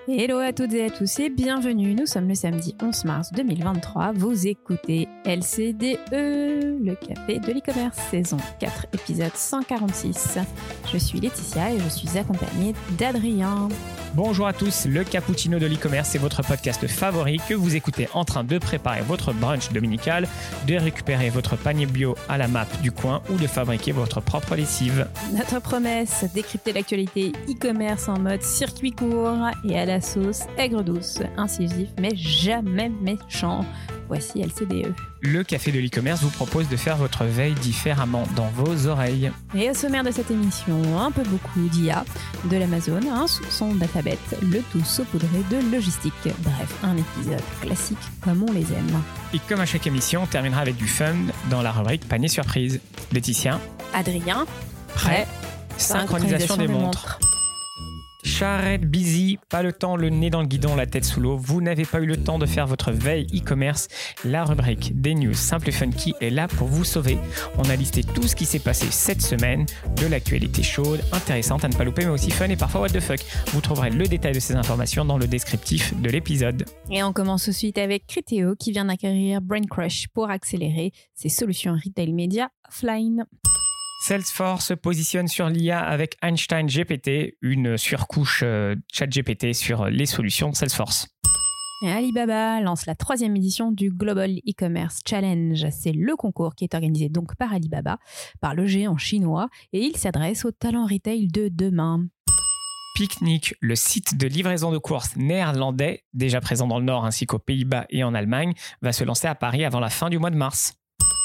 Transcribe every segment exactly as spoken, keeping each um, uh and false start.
Hello à toutes et à tous et bienvenue, nous sommes le samedi onze mars deux mille vingt-trois, vous écoutez L C D E, le café de l'e-commerce, saison quatre, épisode cent quarante-six. Je suis Laetitia et je suis accompagnée d'Adrien. Bonjour à tous, le cappuccino de l'e-commerce, c'est votre podcast favori que vous écoutez en train de préparer votre brunch dominical, de récupérer votre panier bio à la map du coin ou de fabriquer votre propre lessive. Notre promesse, décrypter l'actualité e-commerce en mode circuit court et à la sauce aigre douce, incisif mais jamais méchant. Voici L C D E. Le café de l'e-commerce vous propose de faire votre veille différemment dans vos oreilles. Et au sommaire de cette émission, un peu beaucoup d'I A, de l'Amazon, un soupçon d'Alphabet, le tout saupoudré de logistique. Bref, un épisode classique comme on les aime. Et comme à chaque émission, on terminera avec du fun dans la rubrique panier surprise. Laetitia, Adrien, prêt, synchronisation, synchronisation des, des montres. montres. Charrette busy, pas le temps, le nez dans le guidon, la tête sous l'eau. Vous n'avez pas eu le temps de faire votre veille e-commerce. La rubrique des news simple et funky est là pour vous sauver. On a listé tout ce qui s'est passé cette semaine, de l'actualité chaude, intéressante à ne pas louper, mais aussi fun et parfois what the fuck. Vous trouverez le détail de ces informations dans le descriptif de l'épisode. Et on commence tout de suite avec Criteo qui vient d'acquérir BrainCrush pour accélérer ses solutions retail média offline. Salesforce se positionne sur l'I A avec Einstein G P T, une surcouche euh, ChatGPT sur les solutions Salesforce. Et Alibaba lance la troisième édition du Global E-Commerce Challenge. C'est le concours qui est organisé donc par Alibaba, par le géant chinois, et il s'adresse aux talents retail de demain. Picnic, le site de livraison de courses néerlandais, déjà présent dans le Nord ainsi qu'aux Pays-Bas et en Allemagne, va se lancer à Paris avant la fin du mois de mars.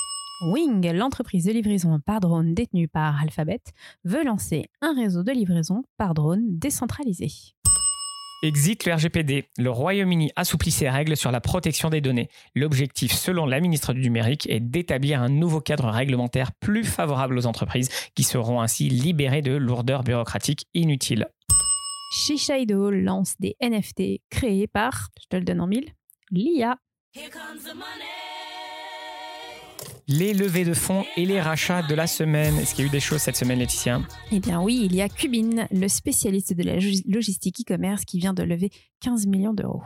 Wing, l'entreprise de livraison par drone détenue par Alphabet, veut lancer un réseau de livraison par drone décentralisé. Exit le R G P D. Le Royaume-Uni assouplit ses règles sur la protection des données. L'objectif, selon la ministre du Numérique, est d'établir un nouveau cadre réglementaire plus favorable aux entreprises qui seront ainsi libérées de lourdeurs bureaucratiques inutiles. Shiseido lance des N F T créés par, je te le donne en mille, l'I A. Les levées de fonds et les rachats de la semaine. Est-ce qu'il y a eu des choses cette semaine, Laetitia ? Eh bien oui, il y a Cubin, le spécialiste de la logistique e-commerce qui vient de lever quinze millions d'euros.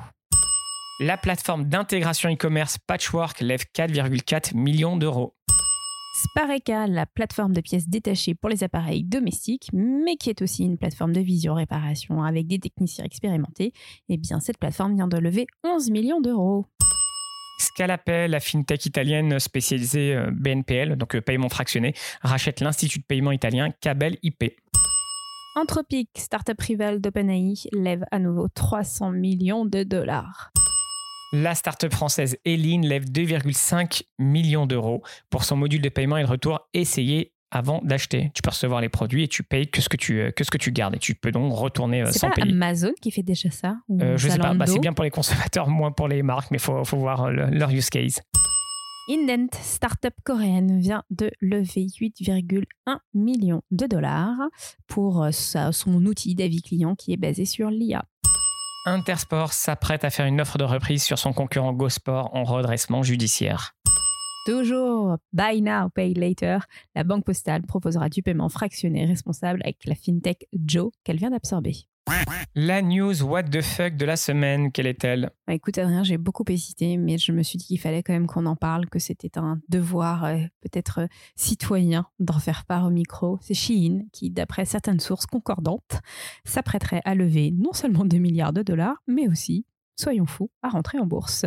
La plateforme d'intégration e-commerce Patchwork lève quatre virgule quatre millions d'euros. Spareka, la plateforme de pièces détachées pour les appareils domestiques, mais qui est aussi une plateforme de visio-réparation avec des techniciens expérimentés, eh bien cette plateforme vient de lever onze millions d'euros. Scalapay, la fintech italienne spécialisée B N P L, donc paiement fractionné, rachète l'institut de paiement italien Cabel I P. Anthropic, startup rival d'OpenAI, lève à nouveau trois cents millions de dollars. La startup française Eline lève deux virgule cinq millions d'euros pour son module de paiement et de retour essayé avant d'acheter. Tu peux recevoir les produits et tu payes que ce que tu, que ce que tu gardes et tu peux donc retourner c'est sans pas payer. C'est pas Amazon qui fait déjà ça ou euh, Je ne sais pas, bah, c'est bien pour les consommateurs, moins pour les marques, mais il faut, faut voir le, leur use case. Indent, startup coréenne, vient de lever huit virgule un millions de dollars pour sa, son outil d'avis client qui est basé sur l'I A. Intersport s'apprête à faire une offre de reprise sur son concurrent GoSport en redressement judiciaire. Toujours Buy Now, Pay Later, la Banque Postale proposera du paiement fractionné responsable avec la fintech Joe qu'elle vient d'absorber. La news what the fuck de la semaine, quelle est-elle ? Bah écoute Adrien, j'ai beaucoup hésité, mais je me suis dit qu'il fallait quand même qu'on en parle, que c'était un devoir euh, peut-être euh, citoyen d'en faire part au micro. C'est Shein qui, d'après certaines sources concordantes, s'apprêterait à lever non seulement deux milliards de dollars, mais aussi, soyons fous, à rentrer en bourse.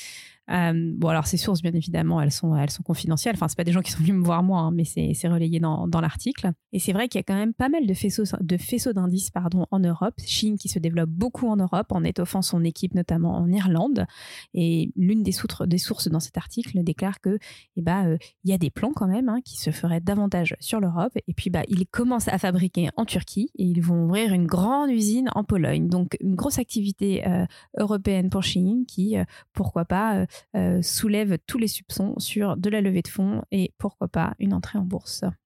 Euh, bon alors ces sources bien évidemment elles sont, elles sont confidentielles, enfin c'est pas des gens qui sont venus me voir moi hein, mais c'est, c'est relayé dans, dans l'article et c'est vrai qu'il y a quand même pas mal de faisceaux, de faisceaux d'indices pardon, en Europe. Shein qui se développe beaucoup en Europe en étoffant son équipe notamment en Irlande et l'une des, soutres, des sources dans cet article déclare que eh bah, euh, y a des plans quand même hein, qui se feraient davantage sur l'Europe et puis bah, ils commencent à fabriquer en Turquie et ils vont ouvrir une grande usine en Pologne, donc une grosse activité euh, européenne pour Shein qui euh, pourquoi pas euh, Euh, soulève tous les soupçons sur de la levée de fonds et pourquoi pas une entrée en bourse.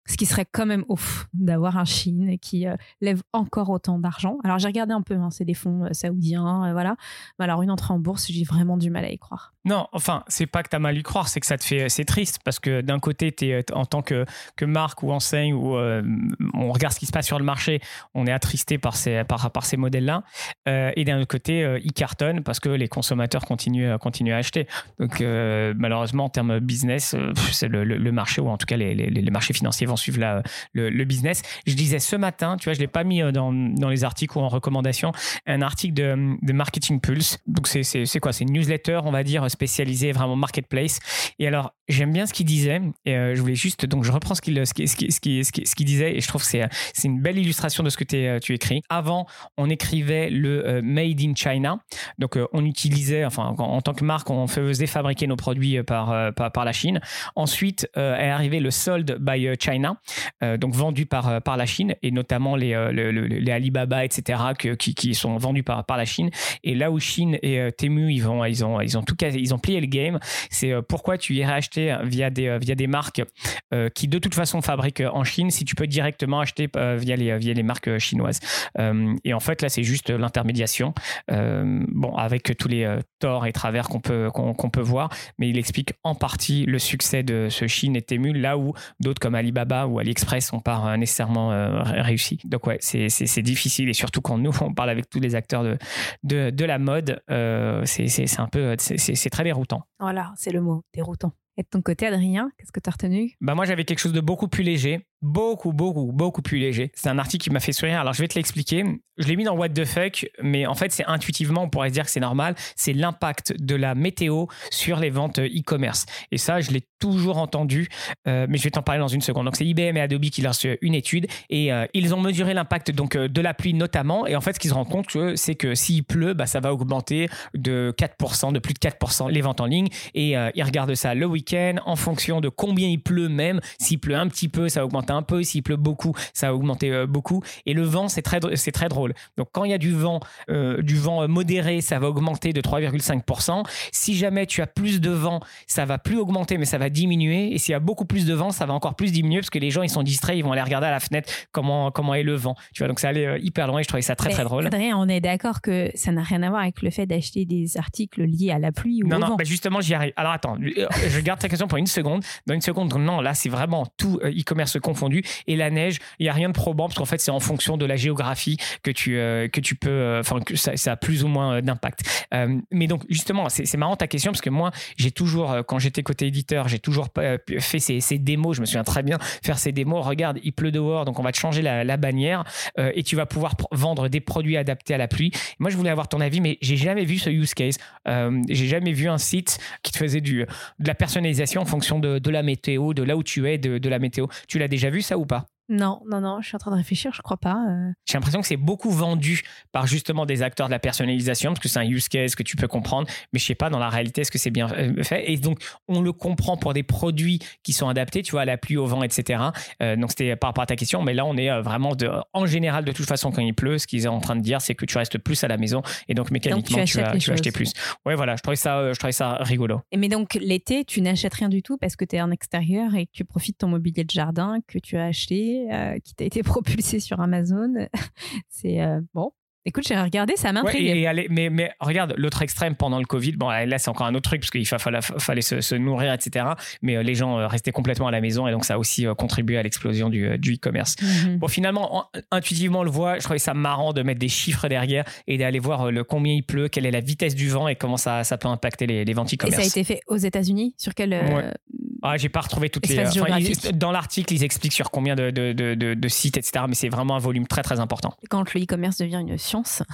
Ce qui serait quand même ouf d'avoir un Shein qui euh, lève encore autant d'argent. Alors j'ai regardé un peu, hein, c'est des fonds euh, saoudiens, euh, voilà. Mais alors une entrée en bourse, j'ai vraiment du mal à y croire. Non, enfin, c'est pas que t'as mal à y croire, c'est que ça te fait, c'est triste parce que d'un côté, t'es en tant que, que marque ou enseigne où euh, on regarde ce qui se passe sur le marché, on est attristé par ces, par, par ces modèles-là. Euh, et d'un autre côté, euh, ils cartonnent parce que les consommateurs continuent, continuent à acheter. Donc euh, malheureusement, en termes business, euh, c'est le, le, le marché ou en tout cas les, les, les marchés financiers vont suivre la, le, le business. Je disais ce matin, tu vois, je l'ai pas mis dans, dans les articles ou en recommandation, un article de, de Marketing Pulse. Donc c'est, c'est, c'est quoi? C'est une newsletter, on va dire, spécialisé vraiment marketplace. Et alors j'aime bien ce qu'il disait et euh, je voulais juste, donc je reprends ce qu'il, ce qu'il, ce qu'il, ce qu'il, ce qu'il, ce qu'il disait et je trouve que c'est, c'est une belle illustration de ce que t'es, tu écris. Avant on écrivait le euh, Made in China, donc euh, on utilisait, enfin en, en tant que marque on faisait fabriquer nos produits par, euh, par, par la Chine. Ensuite euh, est arrivé le Sold by China, euh, donc vendu par, par la Chine et notamment les, euh, le, le, les Alibaba etc que, qui, qui sont vendus par, par la Chine. Et là où Chine et euh, Temu ils, vont, ils, ont, ils ont tout casé, ils ont plié le game, c'est euh, pourquoi tu irais acheter via des, euh, via des marques euh, qui de toute façon fabriquent en Chine si tu peux directement acheter euh, via, les, via les marques chinoises. Euh, et en fait là c'est juste l'intermédiation, euh, bon avec tous les euh, torts et travers qu'on peut, qu'on, qu'on peut voir, mais il explique en partie le succès de ce Chine et Temu là où d'autres comme Alibaba ou AliExpress n'ont pas nécessairement euh, réussi. Donc ouais, c'est, c'est, c'est difficile et surtout quand nous on parle avec tous les acteurs de, de, de la mode, euh, c'est, c'est, c'est un peu, c'est, c'est, c'est très déroutant. Voilà, c'est le mot, déroutant. Et de ton côté, Adrien, qu'est-ce que tu as retenu? Bah moi, j'avais quelque chose de beaucoup plus léger. Beaucoup, beaucoup, beaucoup plus léger. C'est un article qui m'a fait sourire. Alors, je vais te l'expliquer. Je l'ai mis dans What the fuck, mais en fait, c'est intuitivement, on pourrait se dire que c'est normal. C'est l'impact de la météo sur les ventes e-commerce. Et ça, je l'ai toujours entendu, euh, mais je vais t'en parler dans une seconde. Donc, c'est I B M et Adobe qui lancent une étude et euh, ils ont mesuré l'impact donc, de la pluie notamment. Et en fait, ce qu'ils se rendent compte, que, c'est que s'il pleut, bah, ça va augmenter de quatre pour cent, de plus de quatre pour cent les ventes en ligne. Et euh, ils regardent ça le week-end en fonction de combien il pleut même. S'il pleut un petit peu, ça va augmenter un peu. S'il pleut beaucoup, ça va augmenter euh, beaucoup. Et le vent, c'est très, c'est très drôle. Donc, quand il y a du vent, euh, du vent modéré, ça va augmenter de trois virgule cinq pour cent. Si jamais tu as plus de vent, ça va plus augmenter, mais ça va diminuer. Et s'il y a beaucoup plus de vent, ça va encore plus diminuer parce que les gens, ils sont distraits, ils vont aller regarder à la fenêtre comment, comment est le vent. Tu vois, donc ça allait euh, hyper loin et je trouvais ça très, mais très drôle. Adrien, on est d'accord que ça n'a rien à voir avec le fait d'acheter des articles liés à la pluie ou non, au non, vent. Non, bah justement, j'y arrive. Alors, attends, je garde ta question pour une seconde. Dans une seconde, non, là, c'est vraiment tout e-commerce confondu. Et la neige, il n'y a rien de probant parce qu'en fait, c'est en fonction de la géographie que tu, euh, que tu peux, enfin, euh, que ça, ça a plus ou moins d'impact. Euh, mais donc, justement, c'est, c'est marrant ta question parce que moi, j'ai toujours, quand j'étais côté éditeur, j'ai toujours fait ces, ces démos. Je me souviens très bien faire ces démos. Regarde, il pleut dehors, donc on va te changer la, la bannière euh, et tu vas pouvoir pr- vendre des produits adaptés à la pluie. Moi, je voulais avoir ton avis, mais j'ai jamais vu ce use case. Euh, j'ai jamais vu un site qui te faisait du, de la personnalisation en fonction de, de la météo, de là où tu es, de, de la météo. Tu l'as déjà vu ça ou pas? Non, non, non, je suis en train de réfléchir, je crois pas. Euh... J'ai l'impression que c'est beaucoup vendu par justement des acteurs de la personnalisation parce que c'est un use case que tu peux comprendre, mais je sais pas dans la réalité est-ce que c'est bien fait. Et donc on le comprend pour des produits qui sont adaptés, tu vois, à la pluie, au vent, et cetera. Euh, donc c'était par rapport à ta question, mais là on est vraiment de, en général de toute façon quand il pleut, ce qu'ils sont en train de dire, c'est que tu restes plus à la maison et donc mécaniquement donc, tu, tu, vas, tu vas acheter plus. Ouais, voilà, je trouvais ça, je trouvais ça rigolo. Et mais donc l'été, tu n'achètes rien du tout parce que tu es en extérieur et que tu profites de ton mobilier de jardin que tu as acheté, euh, qui t'a été propulsé sur Amazon. C'est euh, bon. Écoute, j'ai regardé, ça m'intrigue. Ouais, et, et allez, mais, mais regarde, l'autre extrême pendant le Covid, bon là c'est encore un autre truc parce qu'il fallait, fallait se, se nourrir, et cetera. Mais euh, les gens euh, restaient complètement à la maison et donc ça a aussi euh, contribué à l'explosion du, euh, du e-commerce. Mm-hmm. Bon, finalement, en, intuitivement, on le voit, je trouvais ça marrant de mettre des chiffres derrière et d'aller voir euh, le, combien il pleut, quelle est la vitesse du vent et comment ça, ça peut impacter les, les ventes e-commerce. Et ça a été fait aux États-Unis? Sur quel... Euh... Ouais. Ah, j'ai pas retrouvé toutes les. Enfin, ils, dans l'article, ils expliquent sur combien de, de, de, de, de sites, et cetera. Mais c'est vraiment un volume très très important. Quand le e-commerce devient une science.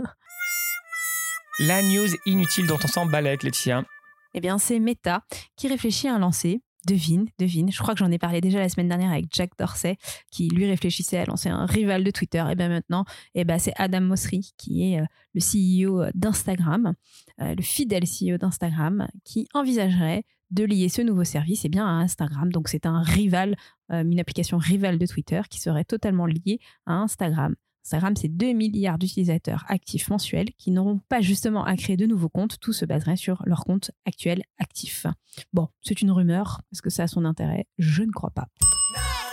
La news inutile dont on s'en balèque, Laetitia. Eh bien, c'est Meta qui réfléchit à lancer. Devine, devine. Je crois que j'en ai parlé déjà la semaine dernière avec Jack Dorsey, qui lui réfléchissait à lancer un rival de Twitter. Et bien maintenant, eh ben c'est Adam Mosseri, qui est le C E O d'Instagram, le fidèle C E O d'Instagram, qui envisagerait de lier ce nouveau service eh bien, à Instagram. Donc, c'est un rival, euh, une application rivale de Twitter qui serait totalement liée à Instagram. Instagram, c'est deux milliards d'utilisateurs actifs mensuels qui n'auront pas justement à créer de nouveaux comptes. Tout se baserait sur leur compte actuel actif. Bon, c'est une rumeur. Est-ce que ça a son intérêt? Je ne crois pas.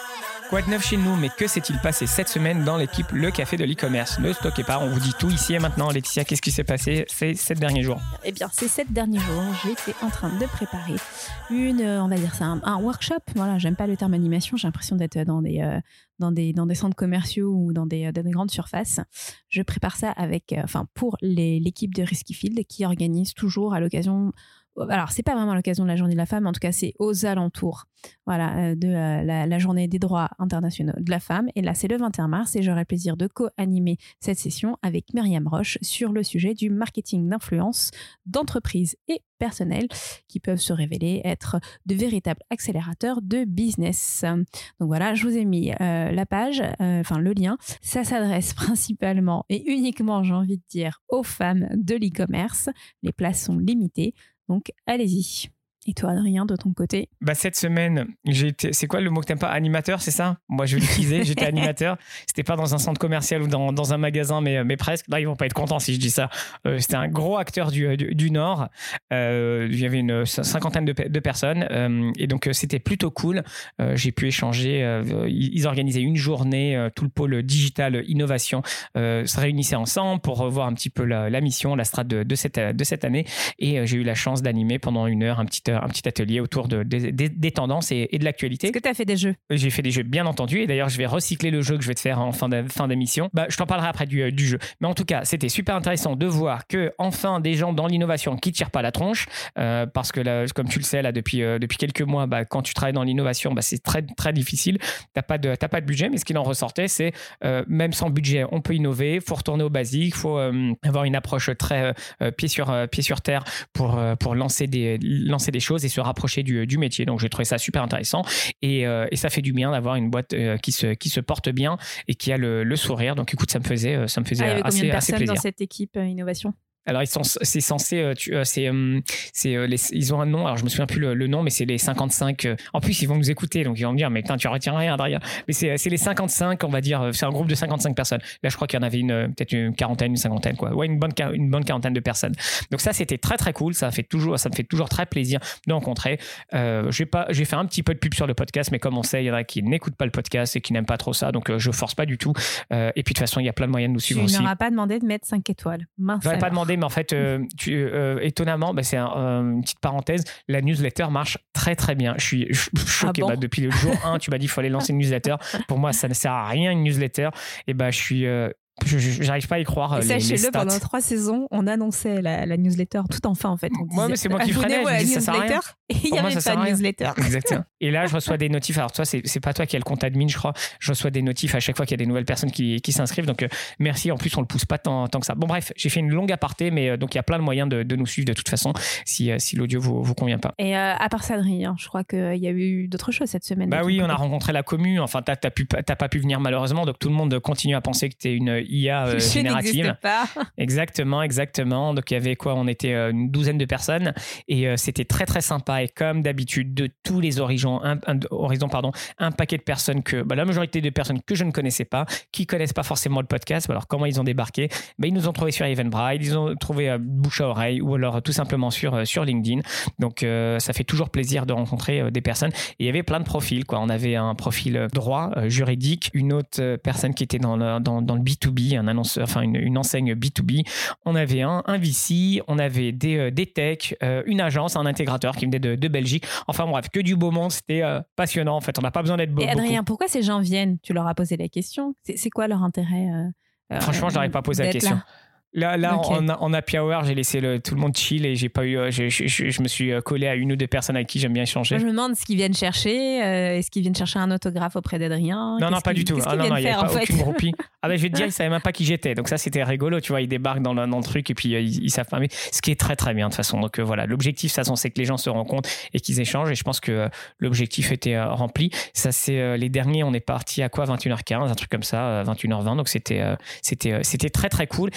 Quoi de neuf chez nous, mais que s'est-il passé cette semaine dans l'équipe Le Café de l'e-commerce? Ne stockez pas, on vous dit tout ici et maintenant. Laetitia, qu'est-ce qui s'est passé ces sept derniers jours? Eh bien, ces sept derniers jours, j'étais en train de préparer une, on va dire ça, un, un workshop. Voilà, j'aime pas le terme animation, j'ai l'impression d'être dans des, euh, dans des, dans des centres commerciaux ou dans des, dans des grandes surfaces. Je prépare ça avec, euh, enfin, pour les, l'équipe de Risky Field qui organise toujours à l'occasion. Alors, c'est pas vraiment à l'occasion de la journée de la femme, en tout cas, c'est aux alentours voilà, de euh, la, la journée des droits internationaux de la femme. Et là, c'est le vingt et un mars et j'aurai le plaisir de co-animer cette session avec Myriam Roche sur le sujet du marketing d'influence d'entreprises et personnels qui peuvent se révéler être de véritables accélérateurs de business. Donc voilà, je vous ai mis euh, la page, euh, enfin le lien. Ça s'adresse principalement et uniquement, j'ai envie de dire, aux femmes de l'e-commerce. Les places sont limitées. Donc, allez-y. Et toi, Adrien, de ton côté? Bah, cette semaine, j'ai été... c'est quoi le mot que t'aimes pas? Animateur, c'est ça? Moi, je vais l'utiliser. J'étais animateur. C'était pas dans un centre commercial ou dans, dans un magasin, mais, mais presque. Là, ils vont pas être contents si je dis ça. Euh, c'était un gros acteur du, du, du Nord. Euh, il y avait une cinquantaine de, de personnes. Euh, et donc, c'était plutôt cool. Euh, j'ai pu échanger. Euh, ils organisaient une journée. Euh, tout le pôle digital innovation euh, se réunissait ensemble pour revoir un petit peu la, la mission, la strate de, de, cette, de cette année. Et euh, j'ai eu la chance d'animer pendant une heure un petit un petit atelier autour de, de, de, des tendances et, et de l'actualité. Est-ce que tu as fait des jeux? J'ai fait des jeux, bien entendu. Et d'ailleurs, je vais recycler le jeu que je vais te faire en fin, de, fin d'émission. Bah, je t'en parlerai après du, du jeu. Mais en tout cas, c'était super intéressant de voir que enfin des gens dans l'innovation qui ne tirent pas la tronche. Euh, parce que là, comme tu le sais, là, depuis, euh, depuis quelques mois, bah, quand tu travailles dans l'innovation, bah, c'est très, très difficile. Tu n'as pas, pas de budget. Mais ce qu'il en ressortait, c'est euh, même sans budget, on peut innover. Il faut retourner au basique. Il faut euh, avoir une approche très euh, pied, sur, euh, pied sur terre pour, euh, pour lancer, des, lancer des choses et se rapprocher du, du métier. Donc j'ai trouvé ça super intéressant et, euh, et ça fait du bien d'avoir une boîte euh, qui, se, qui se porte bien et qui a le, le sourire. Donc écoute, ça me faisait, ça me faisait ah, il y avait assez, combien de assez personnes plaisir. Dans cette équipe euh, innovation? Alors, ils sont, c'est censé, euh, tu, euh, c'est, euh, c'est, euh, les, ils ont un nom, alors je me souviens plus le, le nom, mais c'est les cinquante-cinq. Euh, en plus, ils vont nous écouter, donc ils vont me dire, mais putain, tu retiens rien, Adrien. Mais c'est, c'est les cinquante-cinq, on va dire, c'est un groupe de cinquante-cinq personnes. Là, je crois qu'il y en avait une, peut-être une quarantaine, une cinquantaine, quoi. Ouais, une bonne, une bonne quarantaine de personnes. Donc ça, c'était très, très cool. Ça fait toujours, ça me fait toujours très plaisir de rencontrer. Euh, j'ai pas, j'ai fait un petit peu de pub sur le podcast, mais comme on sait, il y en a qui n'écoutent pas le podcast et qui n'aiment pas trop ça, donc euh, je force pas du tout. Euh, et puis de toute façon, il y a plein de moyens de nous suivre aussi. Tu n'auras pas demandé de mettre cinq étoiles. Mince. Je n'aurais pas demandé, mais en fait, euh, Tu, euh, étonnamment, bah c'est un, euh, une petite parenthèse, la newsletter marche très très bien. Je suis choqué. Ah bon bah, depuis le jour un, tu m'as dit qu'il fallait lancer une newsletter. Pour moi, ça ne sert à rien une newsletter. Et bah, je suis. Euh, Je, je, j'arrive pas à y croire. Et les, sachez-le, les pendant trois saisons, on annonçait la, la newsletter tout en fin en fait. On Moi, mais c'est moi qui freinais. Je dis, ça sert à rien. Et il n'y avait pas de newsletter. Exactement. Et là, je reçois des notifs. Alors, toi, c'est, c'est pas toi qui as le compte admin, je crois. Je reçois des notifs à chaque fois qu'il y a des nouvelles personnes qui, qui s'inscrivent. Donc, euh, merci. En plus, on le pousse pas tant, tant que ça. Bon, bref, j'ai fait une longue aparté, mais euh, donc il y a plein de moyens de, de nous suivre de toute façon si, euh, si l'audio vous, vous convient pas. Et euh, à part ça, Adrien, je crois qu'il y a eu d'autres choses cette semaine. Bah oui, on a rencontré la commu. Enfin, t'as, t'as, pu, t'as pas pu venir malheureusement. Donc, tout le monde continue à penser que t'es une I A euh, générative. Pas. Exactement, exactement. Donc il y avait quoi? On était une douzaine de personnes et euh, c'était très très sympa. Et comme d'habitude, de tous les horizons, un, un, horizons pardon, un paquet de personnes que bah, la majorité de personnes que je ne connaissais pas, qui connaissent pas forcément le podcast. Alors comment ils ont débarqué? Bah, ils nous ont trouvé sur Eventbrite, ils ont trouvé euh, bouche à oreille ou alors tout simplement sur euh, sur LinkedIn. Donc euh, ça fait toujours plaisir de rencontrer euh, des personnes. Et il y avait plein de profils, quoi. On avait un profil droit, euh, juridique, une autre euh, personne qui était dans le dans, dans le B deux B, un annonceur, enfin une, une enseigne B deux B, on avait un, un V C, on avait des, euh, des techs, euh, une agence, un intégrateur qui venait de, de Belgique. Enfin bref, que du beau monde, c'était euh, passionnant en fait, on n'a pas besoin d'être beau. Et Adrien, beaucoup. Pourquoi ces gens viennent? Tu leur as posé la question. C'est, c'est quoi leur intérêt euh, Franchement, je n'aurais pas posé la question. Là. Là, là okay. en, en happy hour, j'ai laissé le, tout le monde chill et j'ai pas eu, je, je, je, je me suis collé à une ou deux personnes avec qui j'aime bien échanger. Moi, je me demande ce qu'ils viennent chercher. Euh, est-ce qu'ils viennent chercher un autographe auprès d'Adrien? Non, qu'est-ce non, pas du tout. Qu'est-ce ah, non, non, il n'y avait pas fait aucune groupie. Ah, ben, je vais te dire, ils ne savaient même pas qui j'étais. Donc, ça, c'était rigolo. Tu vois, ils débarquent dans le, dans le truc et puis euh, ils, ils savent pas. Mais ce qui est très, très bien de toute façon. Donc, euh, voilà, l'objectif, de toute façon, c'est que les gens se rencontrent et qu'ils échangent. Et je pense que euh, l'objectif était euh, rempli. Ça, c'est euh, les derniers, on est parti à quoi? vingt et une heures quinze, un truc comme ça, euh, vingt et une heures vingt. Donc, c'était, euh, c'était, euh, c'était très, très cool. Et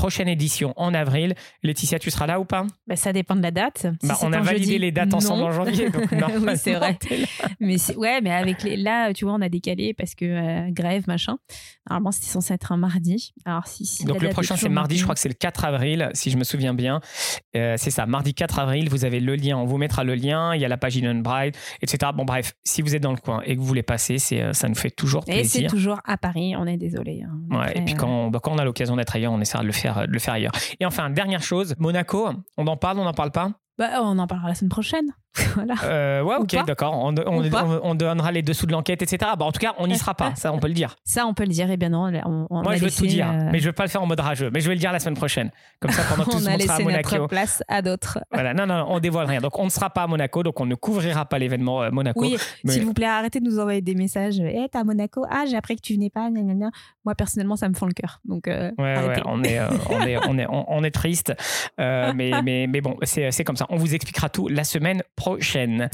prochaine édition en avril. Laetitia, tu seras là ou pas? Bah, ça dépend de la date. Si bah, on a validé jeudi, les dates non. ensemble en janvier. Donc oui, c'est vrai. Mais c'est, ouais, mais avec les, là, tu vois, on a décalé parce que euh, grève, machin. Normalement, c'était censé être un mardi. Alors, si, si donc le prochain, c'est mardi. Je crois que c'est le quatre avril, si je me souviens bien. Euh, c'est ça, mardi quatre avril. Vous avez le lien. On vous mettra le lien. Il y a la page Eventbrite, et cetera. Bon, bref, si vous êtes dans le coin et que vous voulez passer, c'est, ça nous fait toujours plaisir. Et c'est toujours à Paris. On est désolé. Hein. Ouais, Après, et puis quand, bah, quand on a l'occasion d'être ailleurs, on essaiera de le faire, de le faire ailleurs. Et enfin, dernière chose, Monaco, on en parle, on n'en parle pas? Bah, on en parlera la semaine prochaine. Voilà. Euh, ouais, ok, d'accord. On, on, on, on donnera les dessous de l'enquête, et cetera. Bon, en tout cas, on n'y sera pas. Ça, on peut le dire. Ça, on peut le dire. Eh bien non, on, on Moi, a je veux laissé, tout dire, euh... mais je veux pas le faire en mode rageux. Mais je vais le dire la semaine prochaine. Comme ça, pendant que tout on le a monde sera à laissé Monaco. notre place à d'autres. Voilà, non, non, on dévoile rien. Donc, on ne sera pas à Monaco, donc on ne couvrira pas l'événement euh, Monaco. Oui, mais... s'il vous plaît, arrêtez de nous envoyer des messages. Eh, hey, t'es à Monaco? Ah, j'ai appris que tu venais pas. Gna, gna, gna. Moi, personnellement, ça me fend le cœur. Donc, euh, ouais, arrêtez. Ouais, on est, euh, on est, on est, on, on est triste. Euh, mais, mais, mais bon, c'est, c'est comme ça. On vous expliquera tout la semaine prochaine.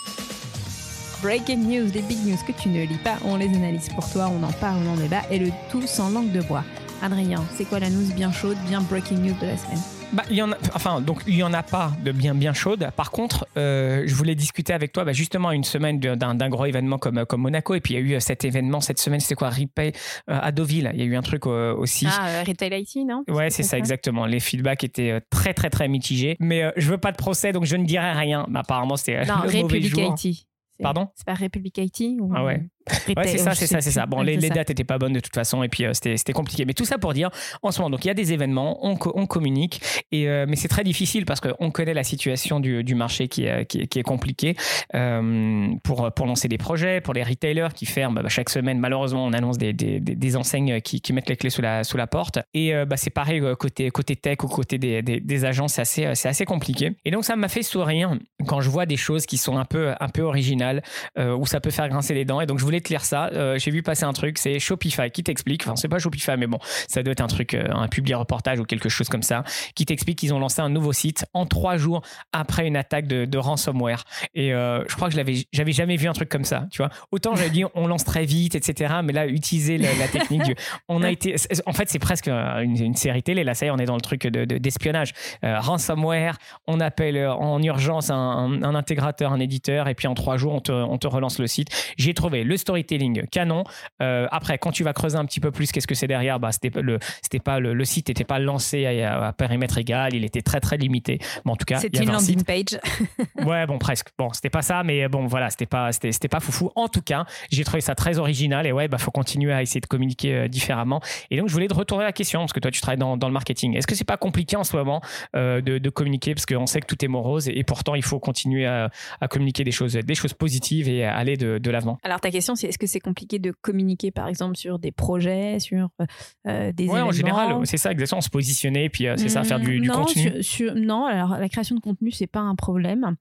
Breaking news, les big news que tu ne lis pas, on les analyse pour toi, on en parle, on en débat, et le tout sans langue de bois. Adrien, c'est quoi la news bien chaude, bien breaking news de la semaine? Bah, il y en a, enfin, donc il y en a pas de bien bien chaude. Par contre, euh, je voulais discuter avec toi, bah, justement une semaine d'un, d'un gros événement comme comme Monaco, et puis il y a eu cet événement cette semaine, c'était quoi, Ripay euh, à Deauville. Il y a eu un truc euh, aussi. Ah, euh, Retail I T, non? Ouais, c'est ça, ça exactement. Les feedbacks étaient très très très mitigés. Mais euh, je veux pas de procès, donc je ne dirai rien. Mais apparemment, c'était non, le mauvais jour. Republic I T. C'est, Pardon? C'est pas Republic I T ou... Ah ouais. Ouais, c'est ça, c'est ça, c'est ça. Bon, les, les dates n'étaient pas bonnes de toute façon, et puis euh, c'était, c'était compliqué. Mais tout ça pour dire, en ce moment, donc il y a des événements, on, on communique, et euh, mais c'est très difficile parce qu'on connaît la situation du, du marché qui est, qui est, qui est compliquée euh, pour, pour lancer des projets, pour les retailers qui ferment. Bah, chaque semaine, malheureusement, on annonce des, des, des enseignes qui, qui mettent les clés sous la, sous la porte. Et euh, bah, c'est pareil côté, côté tech ou côté des, des, des agences, c'est assez, c'est assez compliqué. Et donc, ça m'a fait sourire quand je vois des choses qui sont un peu, un peu originales, euh, où ça peut faire grincer les dents. Et donc, je voulais te lire ça. Euh, j'ai vu passer un truc, c'est Shopify qui t'explique, enfin c'est pas Shopify mais bon, ça doit être un truc, euh, un public reportage ou quelque chose comme ça, qui t'explique qu'ils ont lancé un nouveau site en trois jours après une attaque de, de ransomware. Et euh, je crois que je l'avais, j'avais jamais vu un truc comme ça, tu vois. Autant j'avais dit on lance très vite, et cetera. Mais là, utiliser la, la technique du, on a été, en fait c'est presque une, une série télé, là ça y est, on est dans le truc de, de, d'espionnage. Euh, ransomware, on appelle en urgence un, un, un intégrateur, un éditeur, et puis en trois jours on te, on te relance le site. J'ai trouvé le storytelling canon. Euh, après, quand tu vas creuser un petit peu plus, qu'est-ce que c'est derrière? Bah, c'était le, c'était pas le, le site n'était pas lancé à, à périmètre égal, il était très très limité. Mais en tout cas, c'était une landing page. Ouais, bon, presque. Bon, c'était pas ça, mais bon, voilà, c'était pas, c'était, c'était pas foufou. En tout cas, j'ai trouvé ça très original, et ouais, bah, faut continuer à essayer de communiquer euh, différemment. Et donc, je voulais te retourner la question, parce que toi, tu travailles dans, dans le marketing. Est-ce que c'est pas compliqué en ce moment euh, de, de communiquer, parce qu'on sait que tout est morose, et, et pourtant, il faut continuer à, à communiquer des choses, des choses positives et à aller de, de l'avant. Alors, ta question, c'est est-ce que c'est compliqué de communiquer, par exemple, sur des projets, sur euh, des ouais, événements? En général, c'est ça, exactement, se positionner, puis euh, c'est mmh, ça, faire du, du non, contenu. Sur, sur, non, alors la création de contenu, c'est pas un problème.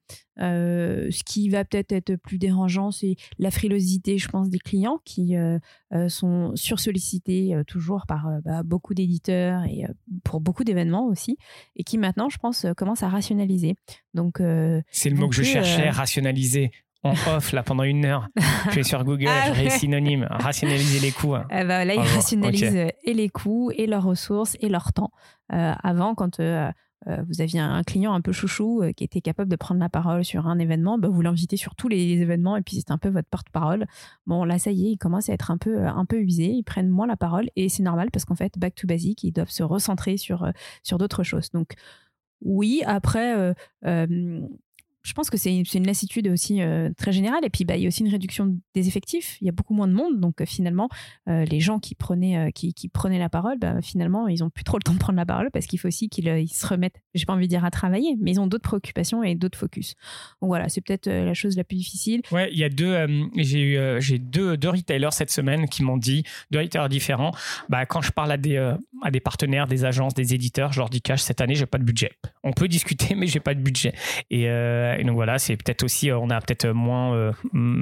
Euh, ce qui va peut-être être plus dérangeant, c'est la frilosité, je pense, des clients qui euh, euh, sont sursollicités euh, toujours par euh, bah, beaucoup d'éditeurs et euh, pour beaucoup d'événements aussi, et qui maintenant, je pense, euh, commencent à rationaliser. Donc, euh, c'est le mot que je cherchais, euh... rationaliser. En off, là, pendant une heure. Je vais sur Google, ah, je vais synonyme, rationaliser les coûts. Euh, bah, là, ils oh, rationalisent okay. et les coûts, et leurs ressources, et leur temps. Euh, avant, quand euh, euh, vous aviez un client un peu chouchou euh, qui était capable de prendre la parole sur un événement, bah, vous l'invitez sur tous les événements, et puis c'est un peu votre porte-parole. Bon, là, ça y est, ils commencent à être un peu, un peu usés, ils prennent moins la parole, et c'est normal, parce qu'en fait, back to basic, ils doivent se recentrer sur, euh, sur d'autres choses. Donc, oui, après... Euh, euh, je pense que c'est, c'est une lassitude aussi euh, très générale. Et puis, bah, il y a aussi une réduction des effectifs. Il y a beaucoup moins de monde. Donc, euh, finalement, euh, les gens qui prenaient, euh, qui, qui prenaient la parole, bah, finalement, ils n'ont plus trop le temps de prendre la parole parce qu'il faut aussi qu'ils euh, ils se remettent, j'ai pas envie de dire à travailler, mais ils ont d'autres préoccupations et d'autres focus. Donc, voilà, c'est peut-être euh, la chose la plus difficile. Ouais, il y a deux, euh, j'ai eu, euh, j'ai deux, deux retailers cette semaine qui m'ont dit, deux retailers différents, bah, quand je parle à des, euh, à des partenaires, des agences, des éditeurs, je leur dis cash, cette année, j'ai pas de budget. On peut discuter, mais j'ai pas de budget. Et, euh, et donc, voilà, c'est peut-être aussi, on a peut-être moins, euh,